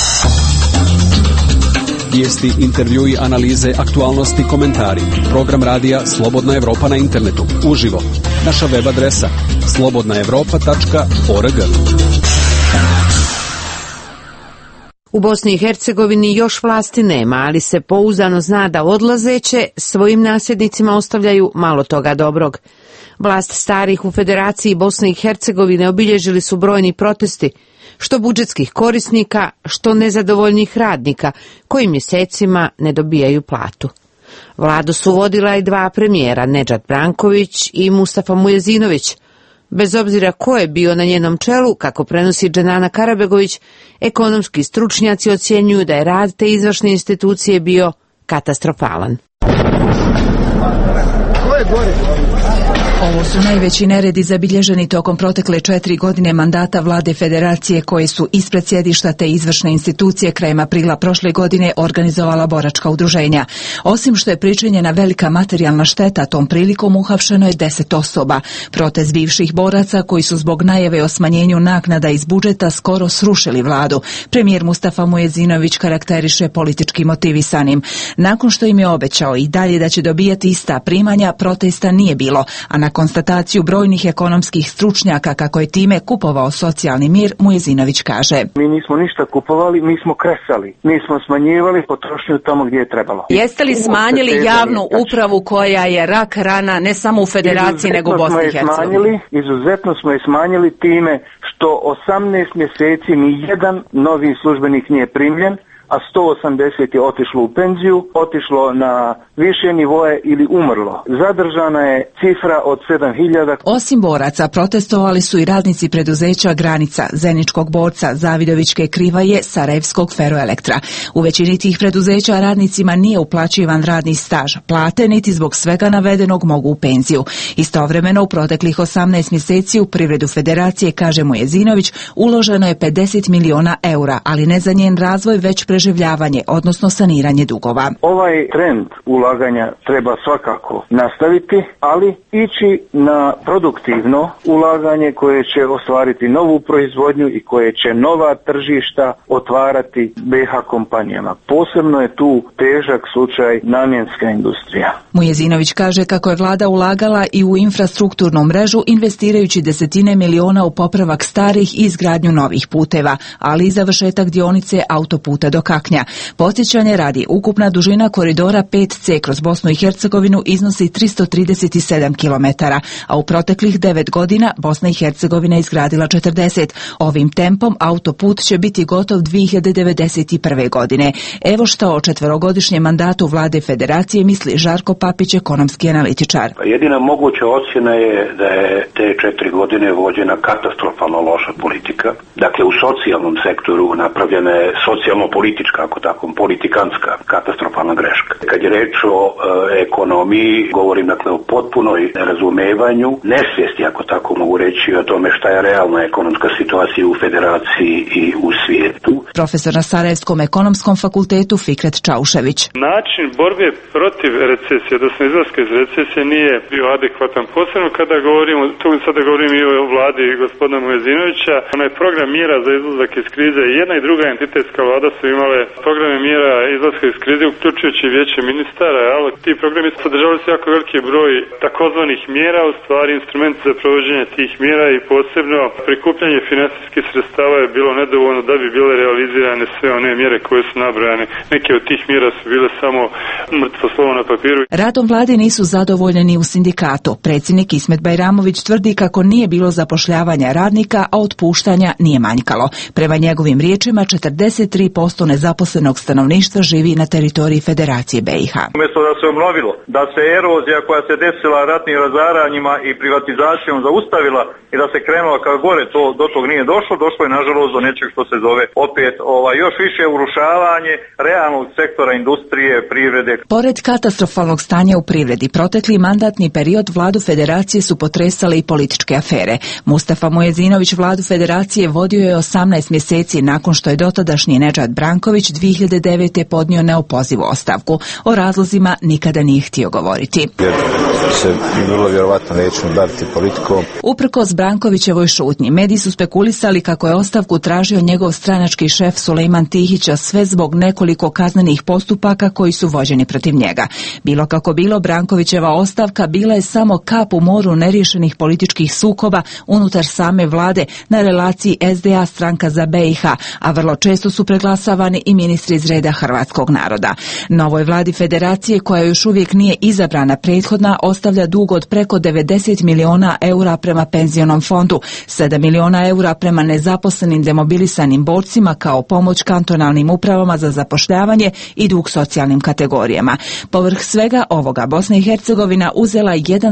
Vijesti, intervjui, analize, aktualnosti, komentari. Program radija Slobodna Evropa na internetu. Uživo. Naša web adresa slobodnaevropa.org. U Bosni i Hercegovini još vlasti nema, ali se pouzdano zna da odlazeće svojim nasljednicima ostavljaju malo toga dobrog. Vlast starih u Federaciji Bosne i Hercegovine obilježili su brojni protesti, što budžetskih korisnika, što nezadovoljnih radnika, koji mjesecima ne dobijaju platu. Vladu su vodila i dva premijera, Nedžad Branković i Mustafa Mujezinović. Bez obzira ko je bio na njenom čelu, kako prenosi Dženana Karabegović, ekonomski stručnjaci ocjenjuju da je rad te izvršne institucije bio katastrofalan. Ovo su najveći neredi zabilježeni tokom protekle 4 godine mandata vlade Federacije, koje su ispred sjedišta te izvršne institucije krajem aprila prošle godine organizovala boračka udruženja. Osim što je pričinjena velika materijalna šteta, tom prilikom uhapšeno je 10 osoba. Protest bivših boraca koji su zbog najave o smanjenju naknada iz budžeta skoro srušili vladu. Premijer Mustafa Mujezinović karakteriše politički motivisanim. Nakon što im je obećao i dalje da će dobijati ista primanja, protesta nije bilo, a na konstataciju brojnih ekonomskih stručnjaka kako je time kupovao socijalni mir, Mujezinović kaže: mi nismo ništa kupovali, mi smo kresali. Mi smo smanjivali potrošnju tamo gdje je trebalo. Jeste li smanjili javnu upravu koja je rak rana ne samo u Federaciji nego u Bosni i Hercegovini? Izuzetno smo je smanjili time što 18 mjeseci ni jedan novi službenik nije primljen, a 180 je otišlo u penziju, otišlo na više nivoje ili umrlo. Zadržana je cifra od 7.000. Osim boraca, protestovali su i radnici preduzeća Granica, Zeničkog borca, Zavidovićke Krivaje, Sarajevskog Feroelektra. U većini tih preduzeća radnicima nije uplaćivan radni staž, plate niti zbog svega navedenog mogu u penziju. Istovremeno u proteklih 18 mjeseci u privredu Federacije, kaže Mujezinović, uloženo je 50 miliona eura, ali ne za njen razvoj, već preživljavanje, odnosno saniranje dugova. Ovaj trend ulaganja treba svakako nastaviti, ali ići na produktivno ulaganje koje će ostvariti novu proizvodnju i koje će nova tržišta otvarati BiH kompanijama. Posebno je tu težak slučaj namjenska industrija. Mujezinović kaže kako je vlada ulagala i u infrastrukturnu mrežu, investirajući desetine miliona u popravak starih i izgradnju novih puteva, ali i završetak dionice autoputa do Kaknja. Podsjećanje radi, ukupna dužina koridora 5C kroz Bosnu i Hercegovinu iznosi 337 km, a u proteklih 9 godina Bosna i Hercegovina izgradila 40. Ovim tempom autoput će biti gotov 2091. godine. Evo što o 4-godišnjem mandatu vlade Federacije misli Žarko Papić, ekonomski analitičar. Jedina moguća ocjena je da je te 4 godine vođena katastrofalno loša politika. Dakle, u socijalnom sektoru napravljena je socijalno-politička politička, ako tako, politikantska, katastrofalna greška. Kad je reč o ekonomiji, govorim dakle o potpunoj razumevanju, nesvijesti, ako tako mogu reći, o tome šta je realna ekonomska situacija u federaciji i u svijetu. Profesor na Sarajevskom ekonomskom fakultetu Fikret Čaušević. Način borbe protiv recesije, odnosno izlaska iz recesije, nije bio adekvatan. Posebno kada govorimo, tu sada govorim i o vladi gospodina Mujezinovića, onaj program mjera za izlazak iz krize, jedna i druga entitetska vlada su imale programe mjera izlaska iz krize, uključujući vijeće ministara, ali ti programi sadržavali su jako veliki broj takozvanih mjera, u stvari instrumenti za provođenje tih mjera i posebno prikupljanje financijskih sredstava je bilo nedovoljno da bi bile realizirane sve one mjere koje su nabrojane. Neke od tih mjera su bile samo mrtvo slovo na papiru. Radom vlade nisu zadovoljni ni u sindikatu. Predsjednik Ismet Bajramović tvrdi kako nije bilo zapošljavanja radnika, a otpuštanja nije manjkalo. Prema njegovim riječima, 43% nezaposlenog stanovništva živi na teritoriji Federacije BiH. Umjesto da se obnovilo, da se erozija koja se desila ratnim razaranjima i privatizacijom zaustavila i da se krenulo ka gore, to do tog nije došlo je nažalost do nečeg što se zove opet još više urušavanje realnog sektora industrije, privrede. Pored katastrofalnog stanja u privredi, protekli mandatni period vladu Federacije su potresale i političke afere. Mustafa Mujezinović vladu Federacije vodio je 18 mjeseci nakon što je dotadašnji Nedžad Branković 2009. podnio neopozivu ostavku. O razlozima nikada nije htio govoriti. Se vrlo vjerovatno nećemo baviti politikom. Uprkos Brankovićevoj šutnji, mediji su spekulisali kako je ostavku tražio njegov stranački šef Sulejman Tihića, sve zbog nekoliko kaznenih postupaka koji su vođeni protiv njega. Bilo kako bilo, Brankovićeva ostavka bila je samo kap u moru neriješenih političkih sukoba unutar same vlade na relaciji SDA stranka za BiH, a vrlo često su preglasavani i ministri iz reda hrvatskog naroda. Novoj vladi Federacije, koja još uvijek nije izabrana, prethodna ostavlja dug od preko 90 miliona eura prema penzionom fondu, 7 miliona eura prema nezaposlenim demobilisanim borcima kao pomoć kantonalnim upravama za zapošljavanje i dug socijalnim kategorijama. Povrh svega ovoga, Bosna i Hercegovina uzela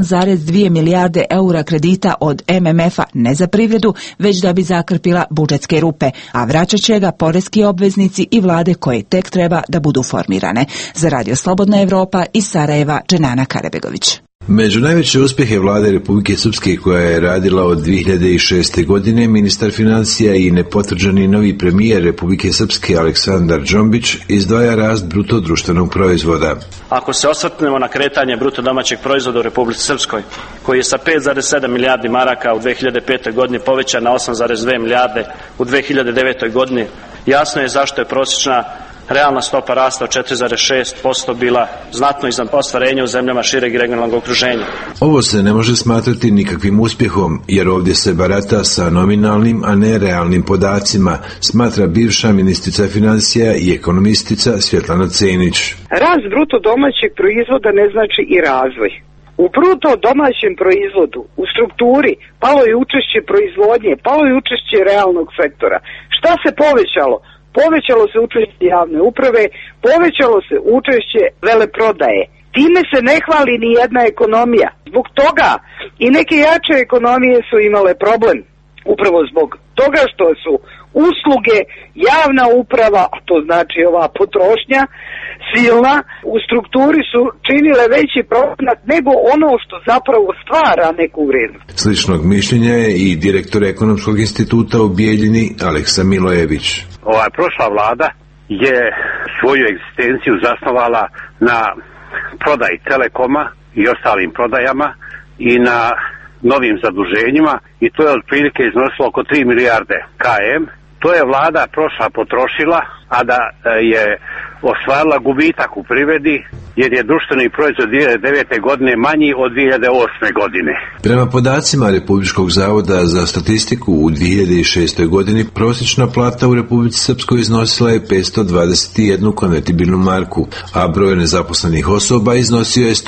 1,2 milijarde eura kredita od MMF-a ne za privredu, već da bi zakrpila budžetske rupe, a vraćat će ga poreski obveznici i vlade koje tek treba da budu formirane. Za Radio Slobodna Evropa iz Sarajeva, Dženana Karabegović. Među najveće uspjehe vlade Republike Srpske, koja je radila od 2006. godine, ministar financija i nepotvrđeni novi premijer Republike Srpske Aleksandar Džombić izdvaja rast bruto društvenog proizvoda. Ako se osvrtnemo na kretanje bruto domaćeg proizvoda u Republici Srpskoj, koji je sa 5,7 milijardi maraka u 2005. godini povećan na 8,2 milijarde u 2009. godini, jasno je zašto je prosječna realna stopa rasta od 4,6% bila znatno iznad ostvarenja u zemljama šireg regionalnog okruženja. Ovo se ne može smatrati nikakvim uspjehom, jer ovdje se barata sa nominalnim, a ne realnim podacima, smatra bivša ministrica financija i ekonomistica Svjetlana Cenić. Rast bruto domaćeg proizvoda ne znači i razvoj. U bruto domaćem proizvodu, u strukturi, palo je učešće proizvodnje, palo je učešće realnog sektora. Šta se povećalo? Povećalo se učešće javne uprave, povećalo se učešće veleprodaje. Time se ne hvali ni jedna ekonomija. Zbog toga i neke jače ekonomije su imale problem. Upravo zbog toga što su usluge, javna uprava, a to znači ova potrošnja silna, u strukturi su činile veći procenat nego ono što zapravo stvara neku vrijednost. Sličnog mišljenja je i direktor Ekonomskog instituta u Bijeljini Aleksa Milojević. Prošla vlada je svoju egzistenciju zasnovala na prodaji Telekoma i ostalim prodajama i na novim zaduženjima i to je otprilike iznosilo oko 3 milijarde KM. To je vlada prošla potrošila, a da je ostvarila gubitak u privredi, jer je društveni proizvod 2009. godine manji od 2008. godine. Prema podacima Republičkog zavoda za statistiku u 2006. godini prosječna plata u Republici Srpskoj iznosila je 521 konvertibilnu marku, a broj nezaposlenih osoba iznosio je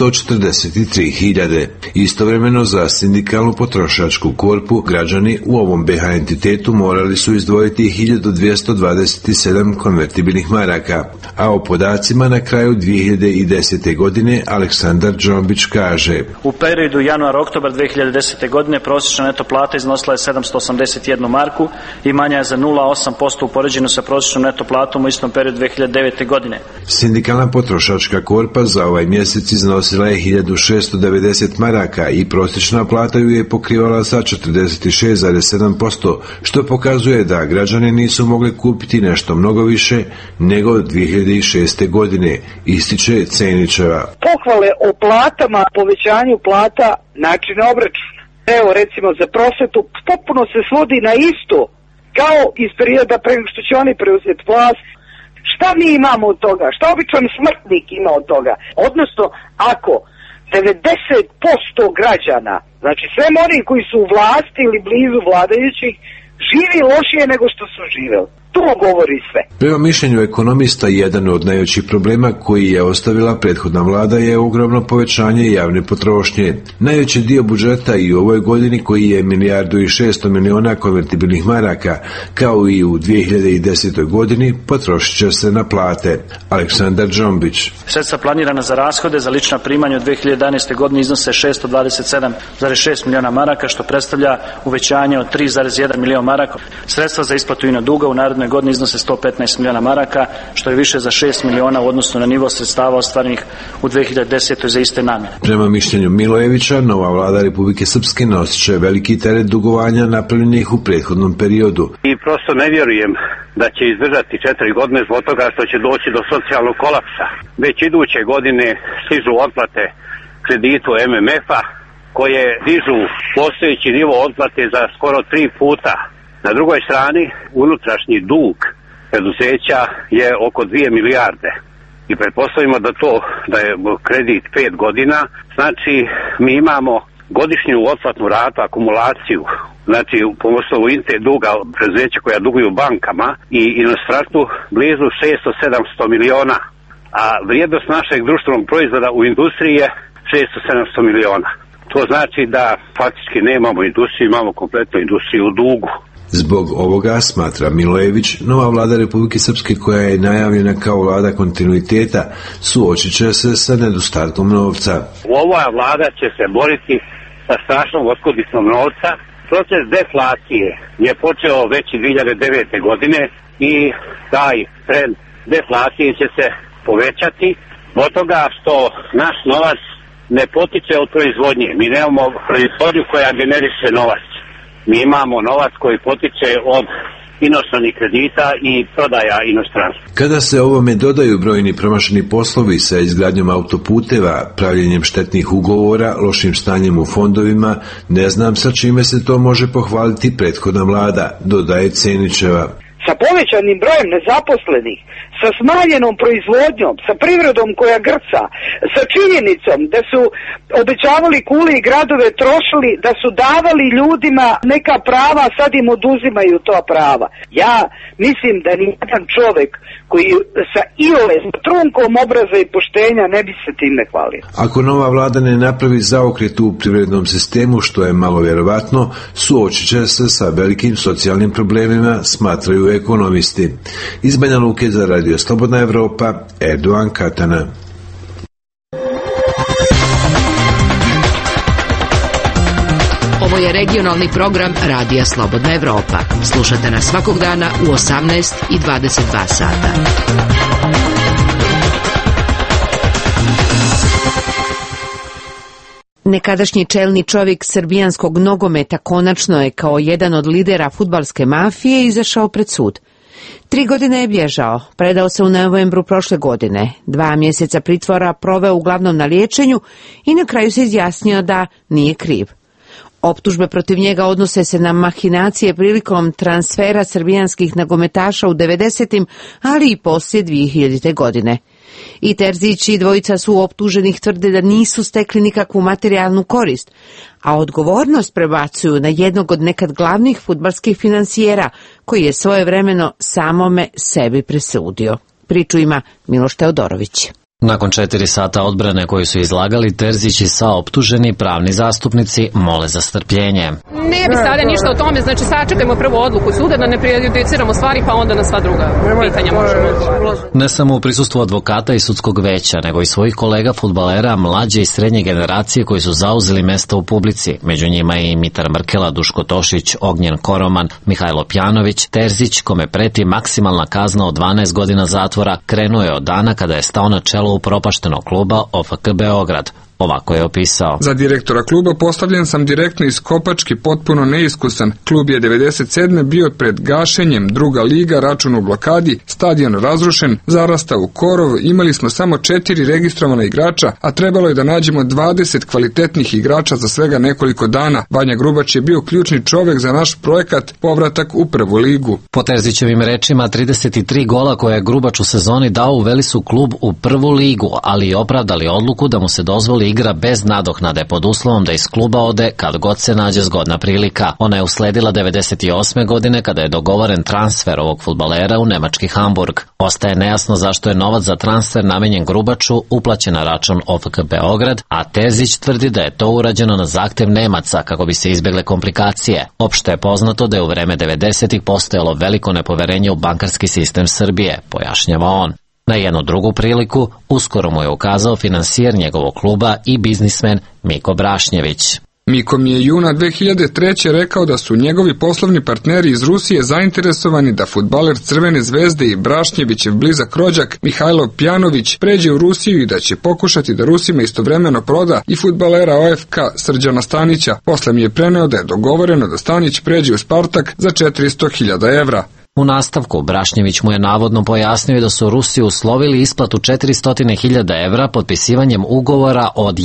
143.000. Istovremeno za sindikalnu potrošačku korpu građani u ovom BiH entitetu morali su izdvojiti 1227 konvertibilnih maraka, a o podacima na kraju 2009. 2010. godine Aleksandar Džombić kaže: U periodu januar-oktobar 2010. godine prosječna neto plata iznosila je 781 marku i manja je za 0,8% upoređeno sa prosječnom neto platom u istom periodu 2009. godine. Sindikalna potrošačka korpa za ovaj mjesec iznosila je 1690 maraka i prosječna plata ju je pokrivala sa 46,7%, što pokazuje da građani nisu mogli kupiti nešto mnogo više nego 2006. godine, ističe Cenićeva. Pohvale o platama, povećanju plata, način obračuna. Evo recimo za prosvetu potpuno se svodi na isto kao iz perioda pre nego što će oni preuzeti vlast. Šta mi imamo od toga? Šta običan smrtnik ima od toga? Odnosno, ako 90% građana, znači sve oni koji su u vlasti ili blizu vladajućih, živi lošije nego što su živeli. To govori sve. Prema mišljenju ekonomista, jedan od najvećih problema koji je ostavila prethodna vlada je ogromno povećanje javne potrošnje. Najveći dio budžeta i u ovoj godini, koji je 1,6 milijardi konvertibilnih maraka, kao i u 2010. godini, potrošit će se na plate. Aleksandar Džombić. Sredstva planirana za rashode za lična primanja u 2011. godini iznose 627,6 miliona maraka, što predstavlja uvećanje od 3,1 milion maraka. Sredstva za isplatu ino duga u narednoj godine iznose 115 miliona maraka, što je više za 6 miliona u odnosu na nivo sredstava ostvarenih u 2010. za iste namjene. Prema mišljenju Milojevića, nova vlada Republike Srpske nosit će veliki teret dugovanja napravljenih u prethodnom periodu. I prosto ne vjerujem da će izdržati 4 godine zbog toga što će doći do socijalnog kolapsa. Već iduće godine stižu otplate kreditu MMF-a koje dižu postojeći nivo otplate za skoro 3 puta. Na drugoj strani, unutrašnji dug preduzeća je oko 2 milijarde. I pretpostavimo da je kredit 5 godina, znači mi imamo godišnju otplatnu ratu, akumulaciju, znači po osnovu duga preduzeća koja duguju bankama i inostranstvu blizu 600-700 miliona, a vrijednost našeg društvenog proizvoda u industriji je 600-700 miliona. To znači da faktički nemamo industriju, imamo kompletnu industriju u dugu. Zbog ovoga, smatra Milojević, nova vlada Republike Srpske, koja je najavljena kao vlada kontinuiteta, suočit će se sa nedostatkom novca. Ova vlada će se boriti sa strašnom oskudicom novca. Proces deflacije je počeo već 2009. godine i taj trend deflacije će se povećati od toga što naš novac ne potiče od proizvodnje. Mi nemamo proizvodnju koja generiše novac. Mi imamo novac koji potiče od inostranih kredita i prodaja inostranstva. Kada se ovome dodaju brojni promašeni poslovi sa izgradnjom autoputeva, pravljenjem štetnih ugovora, lošim stanjem u fondovima, ne znam sa čime se to može pohvaliti prethodna vlada, dodaje Cenićeva. Sa povećanim brojem nezaposlenih, sa smanjenom proizvodnjom, sa privredom koja grca, sa činjenicom da su obećavali kule i gradove, trošili, da su davali ljudima neka prava, sad im oduzimaju to prava. Ja mislim da nijedan čovjek koji sa iole, sa trunkom obraza i poštenja ne bi se time hvalio. Ako nova vlada ne napravi zaokret u privrednom sistemu, što je malo vjerovatno, suočit će se sa velikim socijalnim problemima, smatraju ekonomisti. Iz Banja Luke za Radio Slobodna Evropa, Erdogan Katana. Ovo je regionalni program Radija Slobodna Evropa. Slušate nas svakog dana u 18 i 22 sata. Nekadašnji čelni čovjek srbijanskog nogometa konačno je kao jedan od lidera fudbalske mafije izašao pred sud. 3 godine je bježao, predao se u novembru prošle godine, 2 mjeseca pritvora proveo uglavnom na liječenju i na kraju se izjasnio da nije kriv. Optužbe protiv njega odnose se na mahinacije prilikom transfera srbijanskih nogometaša u 90. ali i poslije 2000. godine. I Terzić i dvojica su optuženih tvrde da nisu stekli nikakvu materijalnu korist, a odgovornost prebacuju na jednog od nekad glavnih fudbalskih finansijera, koji je svojevremeno samome sebi presudio. Priču ima Miloš Teodorović. Nakon 4 sata odbrane koju su izlagali, Terzić i saoptuženi pravni zastupnici mole za strpljenje. Ne bi sada ništa o tome, znači sačekajmo prvu odluku suda da ne prejudiciramo stvari pa onda na sva druga pitanja možemo. Ne samo u prisustvu advokata i sudskog veća, nego i svojih kolega fudbalera mlađe i srednje generacije koji su zauzeli mesta u publici. Među njima i Mitar Mrkela, Duško Tošić, Ognjen Koroman, Mihajlo Pjanović. Terzić, kome preti maksimalna kazna od 12 godina zatvora, krenuo je od dana kada je stao na čelo upropaštenog kluba OFK Beograd. Ovako je opisao. Za direktora kluba postavljen sam direktno iz Kopački, potpuno neiskusan. Klub je 97. bio pred gašenjem, druga liga, račun u blokadi, stadion razrušen, zarastao u korov, imali smo samo 4 registrovana igrača, a trebalo je da nađemo 20 kvalitetnih igrača za svega nekoliko dana. Vanja Grubač je bio ključni čovjek za naš projekat povratak u prvu ligu. Po Terzićevim rečima, 33 gola koje je Grubač u sezoni dao uveli su klub u prvu ligu, ali i opravdali odluku da mu se dozvoli igra bez nadoknade pod uslovom da iz kluba ode kad god se nađe zgodna prilika. Ona je usledila 98. godine kada je dogovoren transfer ovog fudbalera u nemački Hamburg. Ostaje nejasno zašto je novac za transfer namenjen Grubaču uplaćen na račun OFK Beograd, a Terzić tvrdi da je to urađeno na zahtev Nemaca kako bi se izbjegle komplikacije. Opšte je poznato da je u vreme 90-ih postojalo veliko nepoverenje u bankarski sistem Srbije, pojašnjava on. Na jednu drugu priliku uskoro mu je ukazao finansijer njegovog kluba i biznismen Miko Brašnjević. Miko mi je juna 2003. rekao da su njegovi poslovni partneri iz Rusije zainteresovani da fudbaler Crvene zvezde i Brašnjevićev blizak rođak Mihajlo Pjanović pređe u Rusiju i da će pokušati da Rusima istovremeno proda i fudbalera OFK Srđana Stanića. Posle mi je preneo da je dogovoreno da Stanić pređe u Spartak za 400.000 evra. U nastavku, Brašnjević mu je navodno pojasnio da su Rusi uslovili isplatu 400.000 evra potpisivanjem ugovora od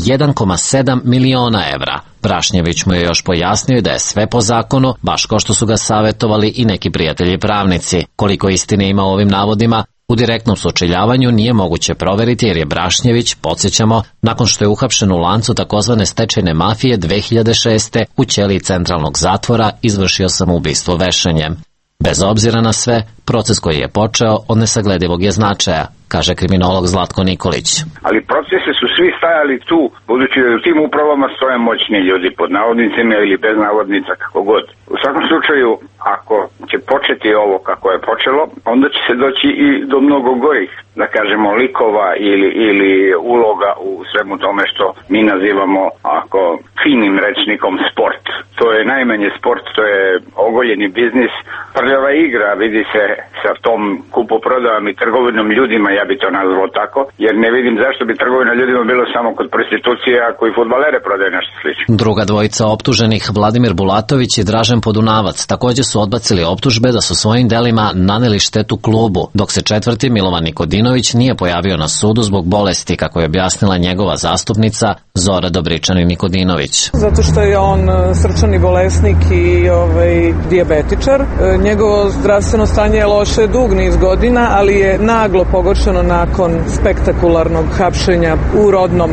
1,7 miliona evra. Brašnjević mu je još pojasnio da je sve po zakonu, baš kao što su ga savjetovali i neki prijatelji pravnici. Koliko istine ima u ovim navodima, u direktnom sučeljavanju nije moguće proveriti jer je Brašnjević, podsjećamo, nakon što je uhapšen u lancu takozvane stečajne mafije 2006. u ćeliji centralnog zatvora izvršio samoubistvo vešanjem. Bez obzira na sve, proces koji je počeo od nesagledivog je značaja, kaže kriminolog Zlatko Nikolić. Ali procesi su svi stajali tu, budući da u tim upravama stoje moćni ljudi, pod navodnicima ili bez navodnica, kako god. U svakom slučaju, ako će početi ovo kako je počelo, onda će se doći i do mnogo gorih, da kažemo, likova ili uloga u svemu tome što mi nazivamo, ako finim rečnikom, sport. To je najmanje sport, to je ogoljeni biznis. Prljava igra vidi se sa tom kupoprodajom i trgovinom ljudima, ja bi to nazvao tako, jer ne vidim zašto bi trgovina ljudima bilo samo kod prostitucije ako i fudbalere prodaju nešto slično. Druga dvojica optuženih, Vladimir Bulatović i Dražen Podunavac, također su odbacili optužbe da su svojim delima naneli štetu klubu, dok se četvrti Milovan Nikodinović nije pojavio na sudu zbog bolesti, kako je objasnila njegova zastupnica Zora Dobričanin Nikodinović. Zato što je on srčani bolesnik i dijabetičar. Njegovo zdravstveno stanje je loše dug niz godina, ali je naglo pogoršano nakon spektakularnog hapšenja u rodnom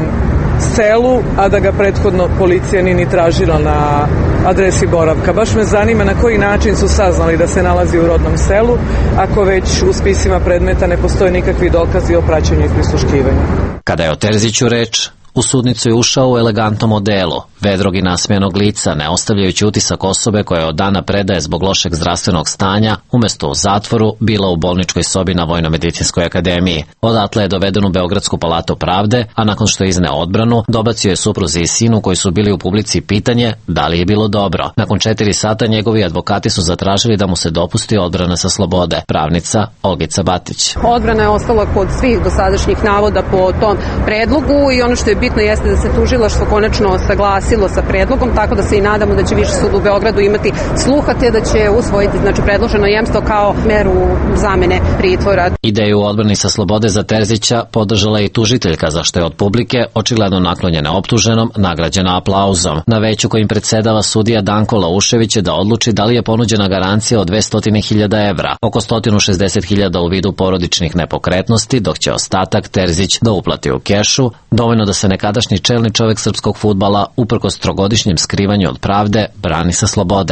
selu, a da ga prethodno policija nije ni tražila na adresi boravka. Baš me zanima na koji način su saznali da se nalazi u rodnom selu, ako već u spisima predmeta ne postoje nikakvi dokazi o praćenju i prisluškivanju. Kada je o Terziću reč, u sudnicu je ušao u elegantnom odelu, vedrog i nasmijenog lica, ne ostavljajući utisak osobe koja je od dana predaje zbog lošeg zdravstvenog stanja, umjesto u zatvoru, bila u bolničkoj sobi na Vojno-medicinskoj akademiji. Odatle je doveden u Beogradsku palatu pravde, a nakon što je izneo odbranu, dobacio je supruzi i sinu koji su bili u publici pitanje da li je bilo dobro. Nakon 4 sata njegovi advokati su zatražili da mu se dopusti odbrana sa slobode. Pravnica Olgica Batić. Odbrana je ostala kod svih dosadašnjih navoda po tom predlogu i ono što je bitno jeste da se tužilaštvo konačno saglasilo sa predlogom, tako da se i nadamo da će Viši sud u Beogradu imati sluha te da će usvojiti predloženo jemstvo kao meru zamene pritvora. Ideju odbrani sa slobode za Terzića podržala i tužiteljka, za što je od publike, očigledno naklonjena optuženom, nagrađena aplauzom. Na veću kojim predsjedava sudija Danko Laušević je da odluči da li je ponuđena garancija od 200.000 evra, oko 160.000 u vidu porodičnih nepokretnosti, dok će ostatak Terzić da uplati u kešu, dovoljno da se nekadašnji čelni čovjek srpskog fudbala, uprkos trogodišnjem skrivanju od pravde, brani sa slobode.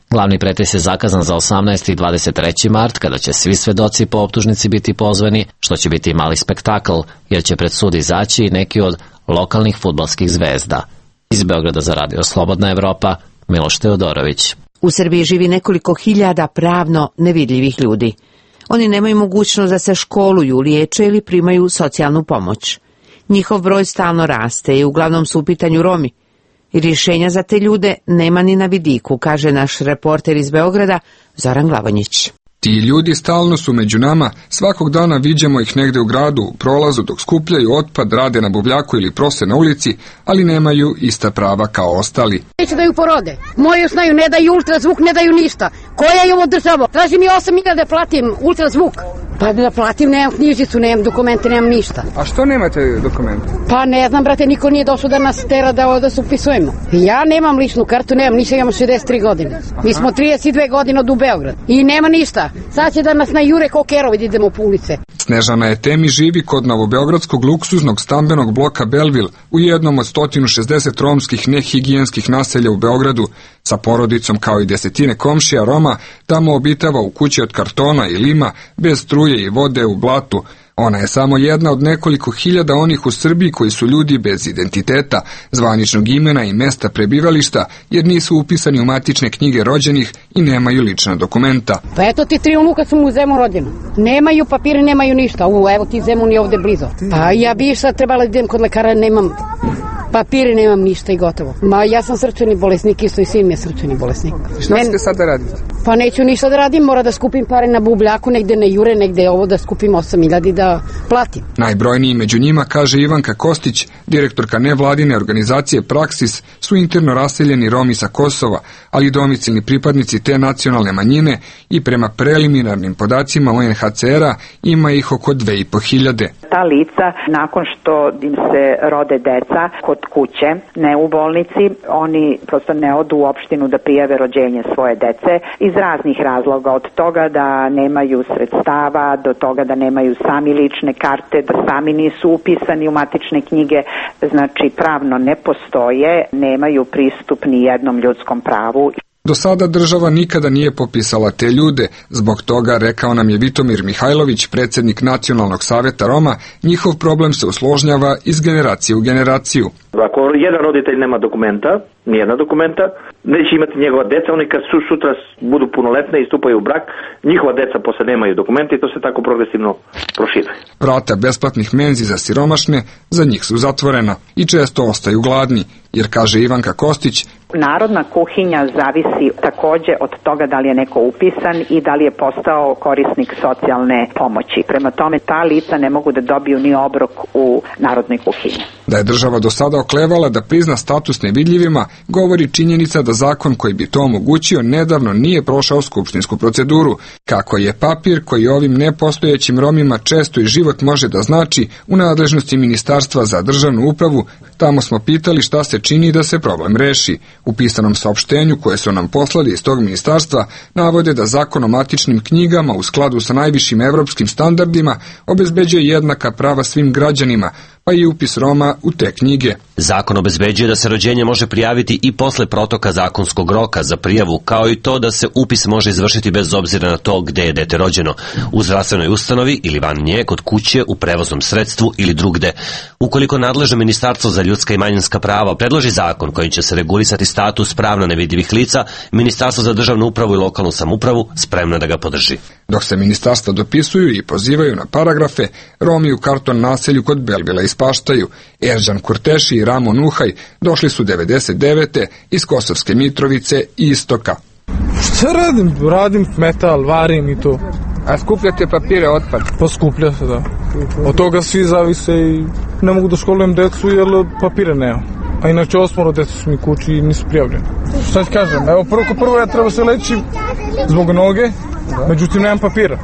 Glavni pretres je zakazan za 18. i 23. mart, kada će svi svedoci po optužnici biti pozvani, što će biti mali spektakl, jer će pred sud izaći i neki od lokalnih fudbalskih zvezda. Iz Beograda za Radio Slobodna Evropa, Miloš Teodorović. U Srbiji živi nekoliko hiljada pravno nevidljivih ljudi. Oni nemaju mogućnost da se školuju, liječe ili primaju socijalnu pomoć. Njihov broj stalno raste i uglavnom su u pitanju Romi. I rješenja za te ljude nema ni na vidiku, kaže naš reporter iz Beograda, Zoran Glavonjić. Ti ljudi stalno su među nama, svakog dana viđamo ih negde u gradu, u prolazu dok skupljaju otpad, rade na buvljaku ili prose na ulici, ali nemaju ista prava kao ostali. Neće da ju porode. Moji još znaju, ne daju ultrazvuk, ne daju ništa. Koja je ovo država? Traži mi 8.000 da platim ultrazvuk. Pa da platim, nemam knjižicu, nemam dokumente, nemam ništa. A što nemate dokumente? Pa ne znam, brate, niko nije došao da nas tera da se upisujemo. Ja nemam ličnu kartu, nemam ništa, imam 63 godine. Mi smo 32 godine od u Beograd i nema ništa. Sad će da nas najure ko kerovi da idemo po ulice. Snežana Etemi živi kod novobeogradskog luksuznog stambenog bloka Belville u jednom od 160 romskih nehigijenskih naselja u Beogradu. Sa porodicom kao i desetine komšija Roma tamo obitava u kući od kartona i lima, bez struje i vode u blatu. Ona je samo jedna od nekoliko hiljada onih u Srbiji koji su ljudi bez identiteta, zvaničnog imena i mesta prebivališta, jer nisu upisani u matične knjige rođenih i nemaju lična dokumenta. Pa eto ti 3 unuka su mu u Zemunu rođeni. Nemaju papire, nemaju ništa. Evo ti Zemun je ovde blizu. Pa ja bi sad trebala da idem kod lekara, nemam papire, nemam ništa i gotovo. Ma ja sam srčani bolesnik, isto i sin je srčani bolesnik. Šta ćete sad da radite? Pa neću ništa da radim, mora da skupim pare na bubljaku, negde na jure, negde ovo da skupim 8.000 i da platim. Najbrojniji među njima, kaže Ivanka Kostić, direktorka nevladine organizacije Praksis, su interno raseljeni Romi sa Kosova, ali domicilni pripadnici te nacionalne manjine i prema preliminarnim podacima UNHCR-a ima ih oko 2.500. Ta lica, nakon što im se rode deca kod kuće, ne u bolnici, oni prosto ne odu u opštinu da prijave rođenje svoje dece iz raznih razloga, od toga da nemaju sredstava, do toga da nemaju sami lične karte, da sami nisu upisani u matične knjige, znači pravno ne postoje, nemaju pristup ni jednom ljudskom pravu. Do sada država nikada nije popisala te ljude, zbog toga, rekao nam je Vitomir Mihajlović, predsjednik Nacionalnog saveta Roma, njihov problem se usložnjava iz generacije u generaciju. Ako jedan roditelj nema dokumenta, nijedna dokumenta, neće imati njegova deca, oni kad sutra budu punoletne i stupaju u brak, njihova deca posle nemaju dokumenta i to se tako progresivno proširuje. Vrata besplatnih menzi za siromašne za njih su zatvorena i često ostaju gladni, jer, kaže Ivanka Kostić, narodna kuhinja zavisi takođe od toga da li je neko upisan i da li je postao korisnik socijalne pomoći. Prema tome, ta lica ne mogu da dobiju ni obrok u narodnoj kuhinji. Da je država do sada oklevala da prizna status nevidljivima, govori činjenica da zakon koji bi to omogućio nedavno nije prošao skupštinsku proceduru. Kako je papir koji ovim nepostojećim Romima često i život može da znači u nadležnosti Ministarstva za državnu upravu, tamo smo pitali šta se čini da se problem reši. U pisanom saopštenju koje su nam poslali iz tog ministarstva navode da zakon o matičnim knjigama u skladu sa najvišim evropskim standardima obezbeđuje jednaka prava svim građanima, pa i upis Roma u te knjige. Zakon obezbeđuje da se rođenje može prijaviti i posle protoka zakonskog roka za prijavu, kao i to da se upis može izvršiti bez obzira na to gde je dete rođeno, u zdravstvenoj ustanovi ili van nje, kod kuće, u prevoznom sredstvu ili drugde. Ukoliko nadležno Ministarstvo za ljudska i manjinska prava predloži zakon kojim će se regulisati status pravno nevidljivih lica, Ministarstvo za državnu upravu i lokalnu samoupravu spremno je da ga podrži. Dok se ministarstva dopisuju i pozivaju na paragrafe, Romi u karton naselju kod Belvila ispaštaju. Erđan Kurteši i Ramon Uhaj došli su 99. iz Kosovske Mitrovice i istoka. Šta radim? Radim metal, varim i to. A skupljate papire, otpad? Pa skuplja se, da. Od toga svi zavise i ne mogu da školujem decu jer papire nema. A inače 8 deca su mi kući i nisu prijavljeni. Šta ti kažem? Evo prvo ja treba se leći zbog noge, međutim nemam papira.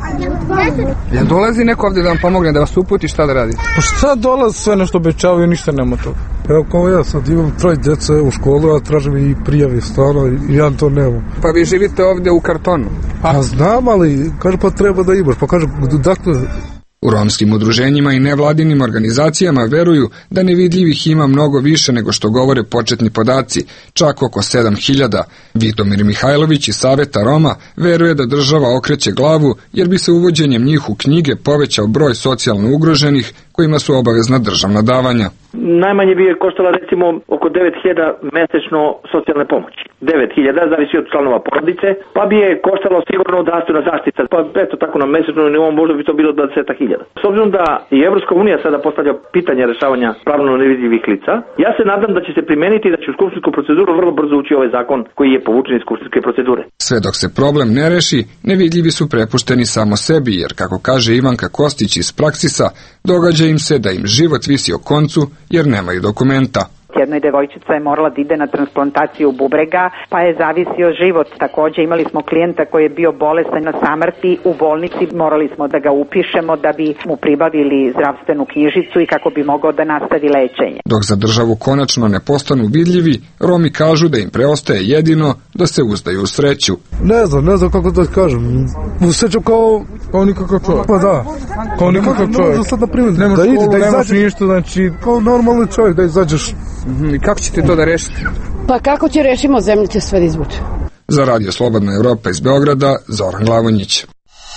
Jel dolazi neko ovdje da vam pomogne, da vas uputi, šta da radite? Pa šta dolazi, sve nešto obećavaju, ništa nema toga. Evo kao ja sad imam 3 djece u školu, ja tražim i prijave stvarno i ja to nemam. Pa vi živite ovdje u kartonu? Pa znam, ali kaže pa treba da imaš, pa kaže dakle... U romskim udruženjima i nevladinim organizacijama veruju da nevidljivih ima mnogo više nego što govore početni podaci, čak oko 7.000. Vitomir Mihajlović iz Saveta Roma veruje da država okreće glavu jer bi se uvođenjem njih u knjige povećao broj socijalno ugroženih kojima su obavezna državna davanja. Najmanje bi je koštala recimo oko 9.000 mesečno socijalne pomoći. 9.000, zavisi od članova porodice, pa bi je koštalo sigurno zdravstvena zaštita. Pa eto tako na mesečnom nivou možda bi to bilo 20.000. S obzirom da i Evropska unija sada postavlja pitanje rešavanja pravno nevidljivih lica, ja se nadam da će se primeniti da će u skupštinsku proceduru vrlo brzo ući ovaj zakon koji je povučen iz skupštinske procedure. Sve dok se problem ne reši, nevidljivi su prepušteni samo sebi, jer kako kaže Ivanka Kostić iz Praksisa, događa im se da im život visi o koncu jer nemaju dokumenta. Jednoj devojčica je morala da ide na transplantaciju bubrega, pa je zavisio život. Takođe imali smo klijenta koji je bio bolestan na samrti u bolnici, morali smo da ga upišemo da bi mu pribavili zdravstvenu knjižicu i kako bi mogao da nastavi lečenje. Dok za državu konačno ne postanu vidljivi, Romi kažu da im preostaje jedino da se uzdaju u sreću. Ne znam kako da kažem. Usreću kao nikakav čovjek. Pa da, kao nikakav čovjek. Sad na primjer, nemaš ništa, znači kao normalni čovjek da izađeš. I kako ćete to da rešite? Pa kako će rešimo, zemlje će sve da izvuče. Za Radio Slobodna Evropa iz Beograda, Zoran Glavonjić.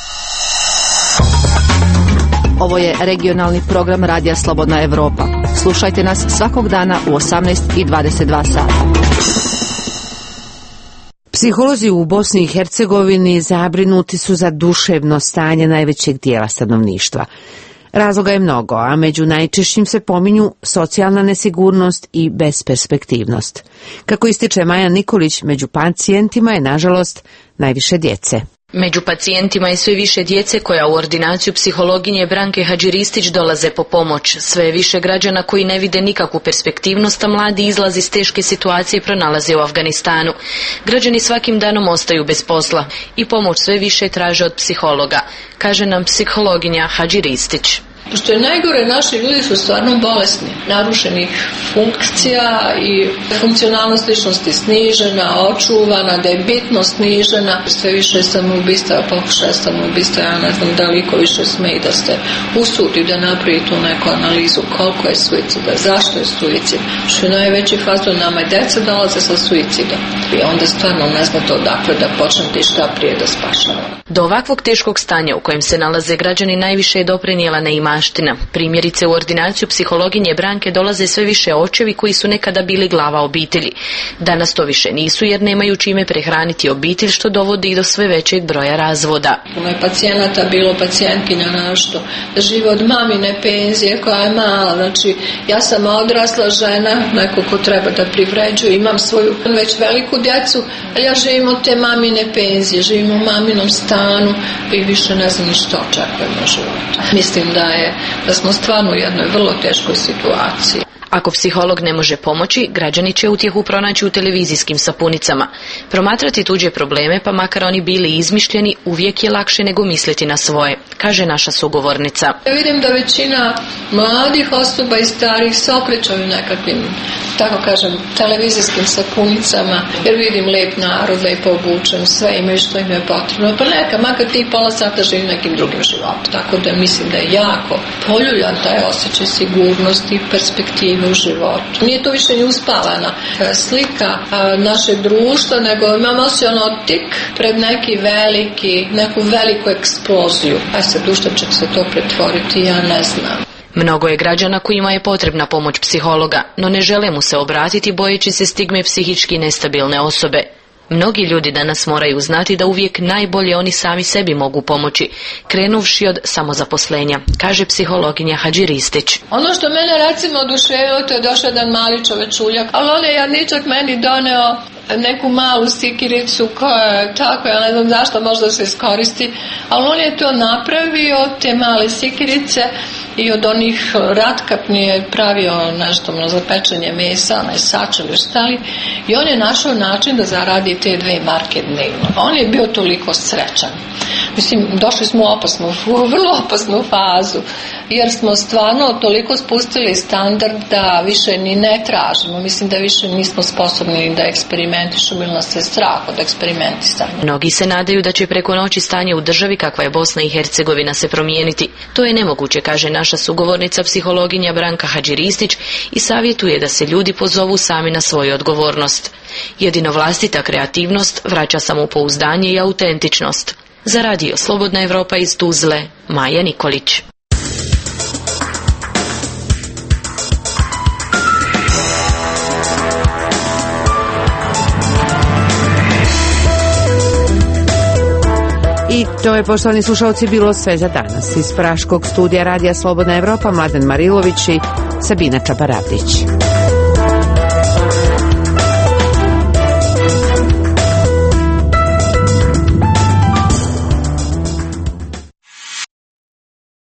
Ovo je regionalni program Radija Slobodna Evropa. Slušajte nas svakog dana u 18:22 sata. Psiholozi u Bosni i Hercegovini zabrinuti su za duševno stanje najvećeg dijela stanovništva. Razloga je mnogo, a među najčešćim se pominju socijalna nesigurnost i besperspektivnost. Kako ističe Maja Nikolić, među pacijentima je, nažalost, najviše djece. Među pacijentima je sve više djece koja u ordinaciju psihologinje Branke Hadžiristić dolaze po pomoć. Sve je više građana koji ne vide nikakvu perspektivnost, a mladi izlazi iz teške situacije pronalaze u Afganistanu. Građani svakim danom ostaju bez posla i pomoć sve više traže od psihologa, kaže nam psihologinja Hadžiristić. Što je najgore, naši ljudi su stvarno bolesni, narušenih funkcija i funkcionalnost ličnosti snižena, očuvana, da je bitnost snižena. Sve više samoubistva, pokušaja samoubistva, ja ne znam da li iko više sme i da ste usudi da napravi tu neku analizu koliko je suicida, zašto je suicid. Što je najveći fazon, nama je deca dolaze sa suicidom i onda stvarno ne znate odakle da počnete i šta prije da spašavamo. Do ovakvog teškog stanja u kojem se nalaze građani najviše je doprinijela neimaština. Primjerice, u ordinaciju psihologinje Branke dolaze sve više očevi koji su nekada bili glava obitelji. Danas to više nisu jer nemaju čime prehraniti obitelj, što dovodi i do sve većeg broja razvoda. Puno je pacijenata bilo, pacijentkinja našto, da žive od mamine penzije koja je mala. Znači, ja sam odrasla žena, neko ko treba da privređuje, imam svoju već veliku djecu, ali ja živim od te mamine penzije, živim u maminom stanu i više ne znam ni što očekujem na životu. Mislim da smo stvarno u jednoj vrlo teškoj situaciji. Ako psiholog ne može pomoći, građani će utjehu pronaći u televizijskim sapunicama. Promatrati tuđe probleme, pa makar oni bili izmišljeni, uvijek je lakše nego misliti na svoje, kaže naša sugovornica. Ja vidim da većina mladih osoba i starih se okrećaju nekakvim, tako kažem, televizijskim sapunicama, jer vidim lijep narod, lijepo obučen, sve imaju što im je potrebno. Pa neka, makar ti pola sata živi nekim drugim životom. Tako da mislim da je jako poljuljan taj osjećaj sigurnosti i perspektive u životu. Nije to više ni uspavana slika našeg društva, nego imamo osjećaj tik pred neku veliku eksploziju. A sad u što će se to pretvoriti, ja ne znam. Mnogo je građana kojima je potrebna pomoć psihologa, no ne žele mu se obratiti bojeći se stigme psihički nestabilne osobe. Mnogi ljudi danas moraju znati da uvijek najbolje oni sami sebi mogu pomoći, krenuvši od samozaposlenja, kaže psihologinja Hadžiristić. Ono što mene recimo oduševilo, to je došao jedan mali čovečuljak, ali on je jadničak meni doneo neku malu sikiricu koja je tako, ja ne znam zašto možda se iskoristi, ali on je to napravio, te male sikirice, i od onih Ratkapni je pravio nešto za pečenje mesa, onaj sač ili štali, i on je našao način da zaradi te 2 marke dnevno. On je bio toliko srećan. Mislim, došli smo u vrlo opasnu fazu, jer smo stvarno toliko spustili standard da više ni ne tražimo. Mislim da više nismo sposobni da eksperimentišemo ili nas je strah od eksperimentisanja. Mnogi se nadaju da će preko noći stanje u državi kakva je Bosna i Hercegovina se promijeniti. To je nemoguće, kaže naša sugovornica psihologinja Branka Hadžiristić i savjetuje da se ljudi pozovu sami na svoju odgovornost. Jedino vlastita kreativnost vraća samopouzdanje i autentičnost. Za radio Slobodna Evropa iz Tuzle, Maja Nikolić. I to je, poštovani slušalci, bilo sve za danas. Iz Praškog studija radija Slobodna Evropa, Mladen Marilović i Sabina Čabaravdić.